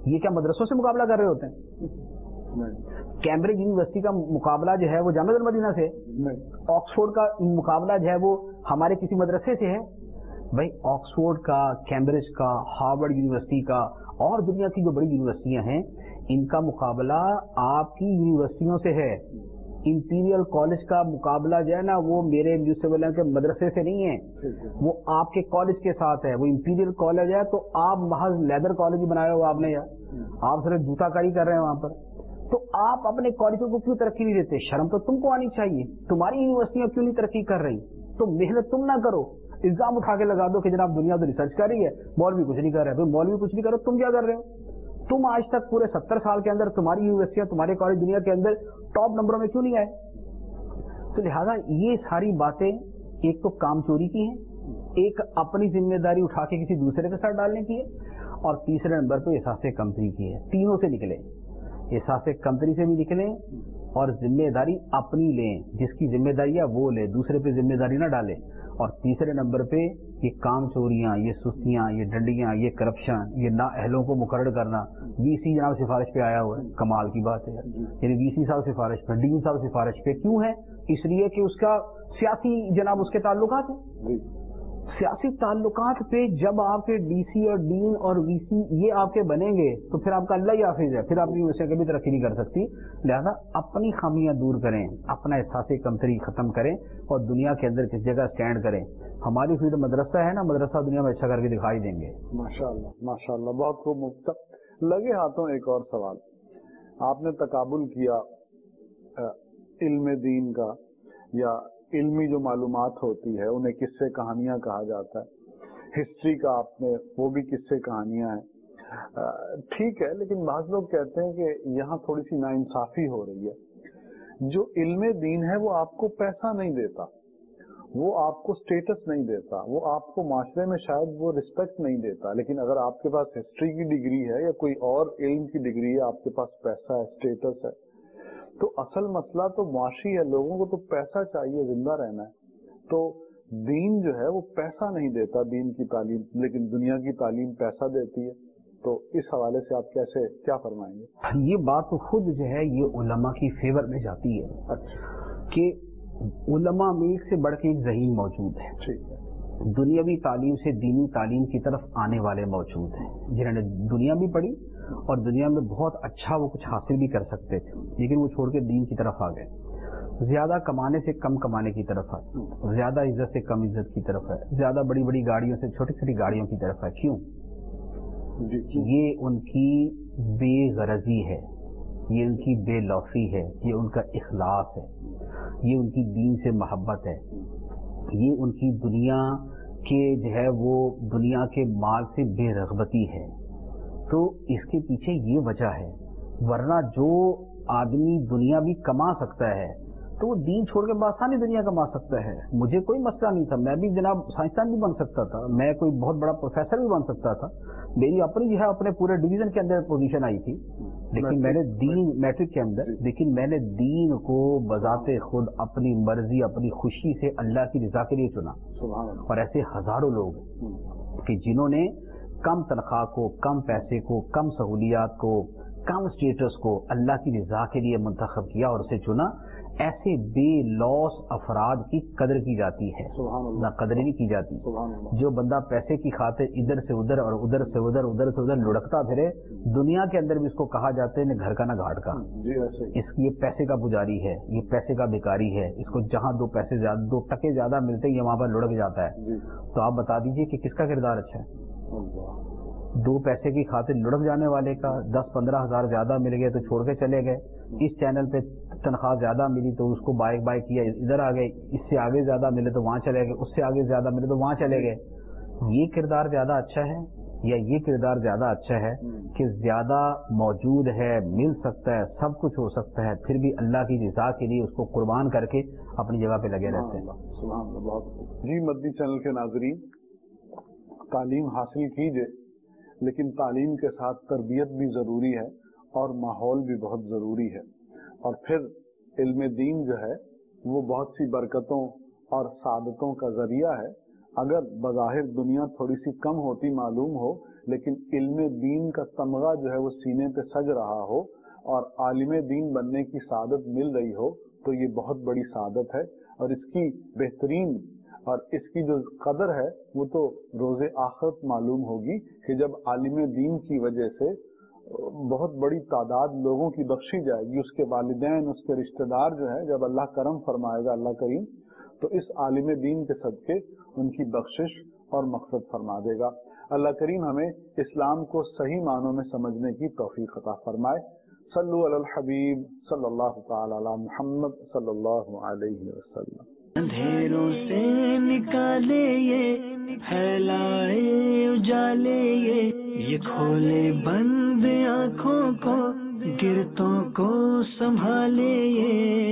یہ کیا مدرسوں سے مقابلہ کر رہے ہوتے ہیں؟ کیمبرج یونیورسٹی کا مقابلہ جو ہے وہ جامعہ المدینہ سے، آکسفورڈ کا مقابلہ جو ہے وہ ہمارے کسی مدرسے سے ہے؟ بھائی آکسفورڈ کا، کیمبرج کا، ہارورڈ یونیورسٹی کا اور دنیا کی جو بڑی یونیورسٹیاں ہیں ان کا مقابلہ آپ کی یونیورسٹیوں سے ہے. امپیریل کالج کا مقابلہ جو ہے نا وہ میرے یوسف اللہ کے مدرسے سے نہیں ہے، وہ آپ کے کالج کے ساتھ ہے. وہ امپیریل کالج ہے تو آپ محض لیدر کالج ہی بنایا ہوا آپ نے، یار آپ صرف جوتا کاری کر رہے ہیں وہاں پر. تو آپ اپنے کالجوں کو کیوں ترقی نہیں دیتے؟ شرم تو تم کو آنی چاہیے. تمہاری یونیورسٹیاں کیوں نہیں ترقی کر رہی؟ تو محنت تم نہ کرو، الزام اٹھا کے لگا دو کہ جناب دنیا تو ریسرچ کر رہی ہے، مولوی کچھ نہیں کر رہے. بھائی مولوی کچھ نہیں کرو، تم کیا کر رہے ہو؟ تم آج تک پورے ستر سال کے اندر تمہاری یونیورسٹیاں، تمہارے کالج دنیا کے اندر ٹاپ نمبروں میں کیوں نہیں آئے؟ تو لہذا یہ ساری باتیں ایک تو کام چوری کی ہیں، ایک اپنی ذمہ داری اٹھا کے کسی دوسرے کے ساتھ ڈالنے کی ہے، اور تیسرے نمبر پہ احساس کمتری کی ہے. تینوں سے نکلیں، احساس کمتری سے بھی نکلیں اور ذمہ داری اپنی لیں. جس کی ذمہ داری ہے وہ لے، دوسرے پہ ذمہ داری نہ ڈالیں. اور تیسرے نمبر پہ یہ کام چوریاں، یہ سستیاں، یہ ڈنڈیاں، یہ کرپشن، یہ نااہلوں کو مقرر کرنا. وی سی جناب سفارش پہ آیا ہوا ہے، کمال کی بات ہے. یعنی وی سی صاحب سفارش پہ، ڈین صاحب سفارش پہ کیوں ہے؟ اس لیے کہ اس کا سیاسی جناب اس کے تعلقات ہیں. سیاسی تعلقات پہ جب آپ کے ڈی سی اور ڈین اور وی سی یہ آپ کے بنیں گے تو پھر آپ کا اللہ ہی حافظ ہے، پھر آپ کی یونیورسٹی کبھی ترقی نہیں کر سکتی. لہذا اپنی خامیاں دور کریں، اپنا احساس کمتری ختم کریں اور دنیا کے اندر کس جگہ اسٹینڈ کریں. ہماری فیلڈ مدرسہ ہے نا، مدرسہ دنیا میں اچھا کر کے دکھائی دیں گے. ماشاء اللہ ماشاء اللہ، بہت خوب مفت. لگے ہاتھوں ایک اور سوال. آپ نے تقابل کیا علم دین کا یا علمی جو معلومات ہوتی ہے انہیں قصے کہانیاں کہا جاتا ہے. ہسٹری کا آپ نے، وہ بھی قصے کہانیاں ہیں، ٹھیک ہے. لیکن بعض لوگ کہتے ہیں کہ یہاں تھوڑی سی ناانصافی ہو رہی ہے. جو علم دین ہے وہ آپ کو پیسہ نہیں دیتا، وہ آپ کو سٹیٹس نہیں دیتا، وہ آپ کو معاشرے میں شاید وہ رسپیکٹ نہیں دیتا. لیکن اگر آپ کے پاس ہسٹری کی ڈگری ہے یا کوئی اور علم کی ڈگری ہے، آپ کے پاس پیسہ ہے، سٹیٹس ہے، تو اصل مسئلہ تو معاشی ہے. لوگوں کو تو پیسہ چاہیے زندہ رہنا ہے. تو دین جو ہے وہ پیسہ نہیں دیتا، دین کی تعلیم، لیکن دنیا کی تعلیم پیسہ دیتی ہے. تو اس حوالے سے آپ کیسے کیا فرمائیں گے؟ یہ بات تو خود جو ہے یہ علماء کی فیور میں جاتی ہے. اچھا. کہ علماء میں ایک سے بڑھ کے ایک ذہین موجود ہے. ٹھیک ہے. دنیاوی تعلیم سے دینی تعلیم کی طرف آنے والے موجود ہیں جنہوں نے دنیا بھی پڑھی اور دنیا میں بہت اچھا وہ کچھ حاصل بھی کر سکتے تھے، لیکن وہ چھوڑ کے دین کی طرف آ گئے. زیادہ کمانے سے کم کمانے کی طرف ہے، زیادہ عزت سے کم عزت کی طرف ہے، زیادہ بڑی بڑی گاڑیوں سے چھوٹی چھوٹی گاڑیوں کی طرف ہے. کیوں؟ یہ ان کی بے غرضی ہے، یہ ان کی بے لوفی ہے، یہ ان کا اخلاص ہے، یہ ان کی دین سے محبت ہے، یہ ان کی دنیا کے جو ہے وہ دنیا کے مال سے بے رغبتی ہے. تو اس کے پیچھے یہ وجہ ہے. ورنہ جو آدمی دنیا بھی کما سکتا ہے تو وہ دین چھوڑ کے بآسانی دنیا کما سکتا ہے. مجھے کوئی مسئلہ نہیں تھا، میں بھی جناب سائنسدان بھی بن سکتا تھا، میں کوئی بہت بڑا پروفیسر بھی بن سکتا تھا. میری اپنی جو ہے اپنے پورے ڈویژن کے اندر پوزیشن آئی تھی، لیکن میں نے دین میٹرک کے اندر لیکن میں نے دین کو بذات خود اپنی مرضی اپنی خوشی سے اللہ کی رضا کے لیے چنا. اور ایسے ہزاروں لوگ کہ جنہوں نے کم تنخواہ کو، کم پیسے کو، کم سہولیات کو، کم سٹیٹس کو اللہ کی رضا کے لیے منتخب کیا اور اسے چنا. ایسے بے لوس افراد کی قدر کی جاتی ہے، نہ قدر نہیں کی جاتی. جو بندہ پیسے کی خاطر ادھر سے ادھر اور ادھر سے ادھر ادھر سے ادھر لڑکتا پھرے، دنیا کے اندر بھی اس کو کہا جاتا ہے نہ گھر کا نہ گھاٹ کا. اس کی یہ پیسے کا پجاری ہے، یہ پیسے کا بھکاری ہے. اس کو جہاں دو پیسے زیادہ دو ٹکے زیادہ ملتے ہیں وہاں پر لڑک جاتا ہے. تو آپ بتا دیجئے کہ کس کا کردار اچھا ہے؟ دو پیسے کی خاطر لڑک جانے والے کا. دس پندرہ ہزار زیادہ مل گئے تو چھوڑ کے چلے گئے. اس چینل پہ تنخواہ زیادہ ملی تو اس کو بائی بائی کیا، ادھر آ گئے. اس سے آگے زیادہ ملے تو وہاں چلے گئے، اس سے آگے زیادہ ملے تو وہاں چلے گئے. یہ کردار زیادہ اچھا ہے یا یہ کردار زیادہ اچھا ہے کہ زیادہ موجود ہے، مل سکتا ہے، سب کچھ ہو سکتا ہے، پھر بھی اللہ کی رضا کے لیے اس کو قربان کر کے اپنی جگہ پہ لگے رہتے ہیں. جی مدنی چینل کے ناظرین، تعلیم حاصل کیجئے، لیکن تعلیم کے ساتھ تربیت بھی ضروری ہے اور ماحول بھی بہت ضروری ہے. اور پھر علم دین جو ہے وہ بہت سی برکتوں اور سعادتوں کا ذریعہ ہے. اگر بظاہر دنیا تھوڑی سی کم ہوتی معلوم ہو، لیکن علم دین کا تمغہ جو ہے وہ سینے پہ سج رہا ہو اور عالم دین بننے کی سعادت مل رہی ہو تو یہ بہت بڑی سعادت ہے، اور اس کی بہترین اور اس کی جو قدر ہے وہ تو روز آخرت معلوم ہوگی کہ جب عالم دین کی وجہ سے بہت بڑی تعداد لوگوں کی بخشی جائے گی، اس کے والدین، اس کے رشتہ دار جو ہے، جب اللہ کرم فرمائے گا اللہ کریم، تو اس عالم دین کے صدقے ان کی بخشش اور مغفرت فرما دے گا۔ اللہ کریم ہمیں اسلام کو صحیح معنوں میں سمجھنے کی توفیق عطا فرمائے۔ صلو علی الحبیب صلی اللہ تعالی علی محمد صلی اللہ علیہ وسلم۔ اندھیروں سے نکالے یہ پھیلائے اجالے یہ یہ کھولے بند آنکھوں کو گرتوں کو سنبھالے یہ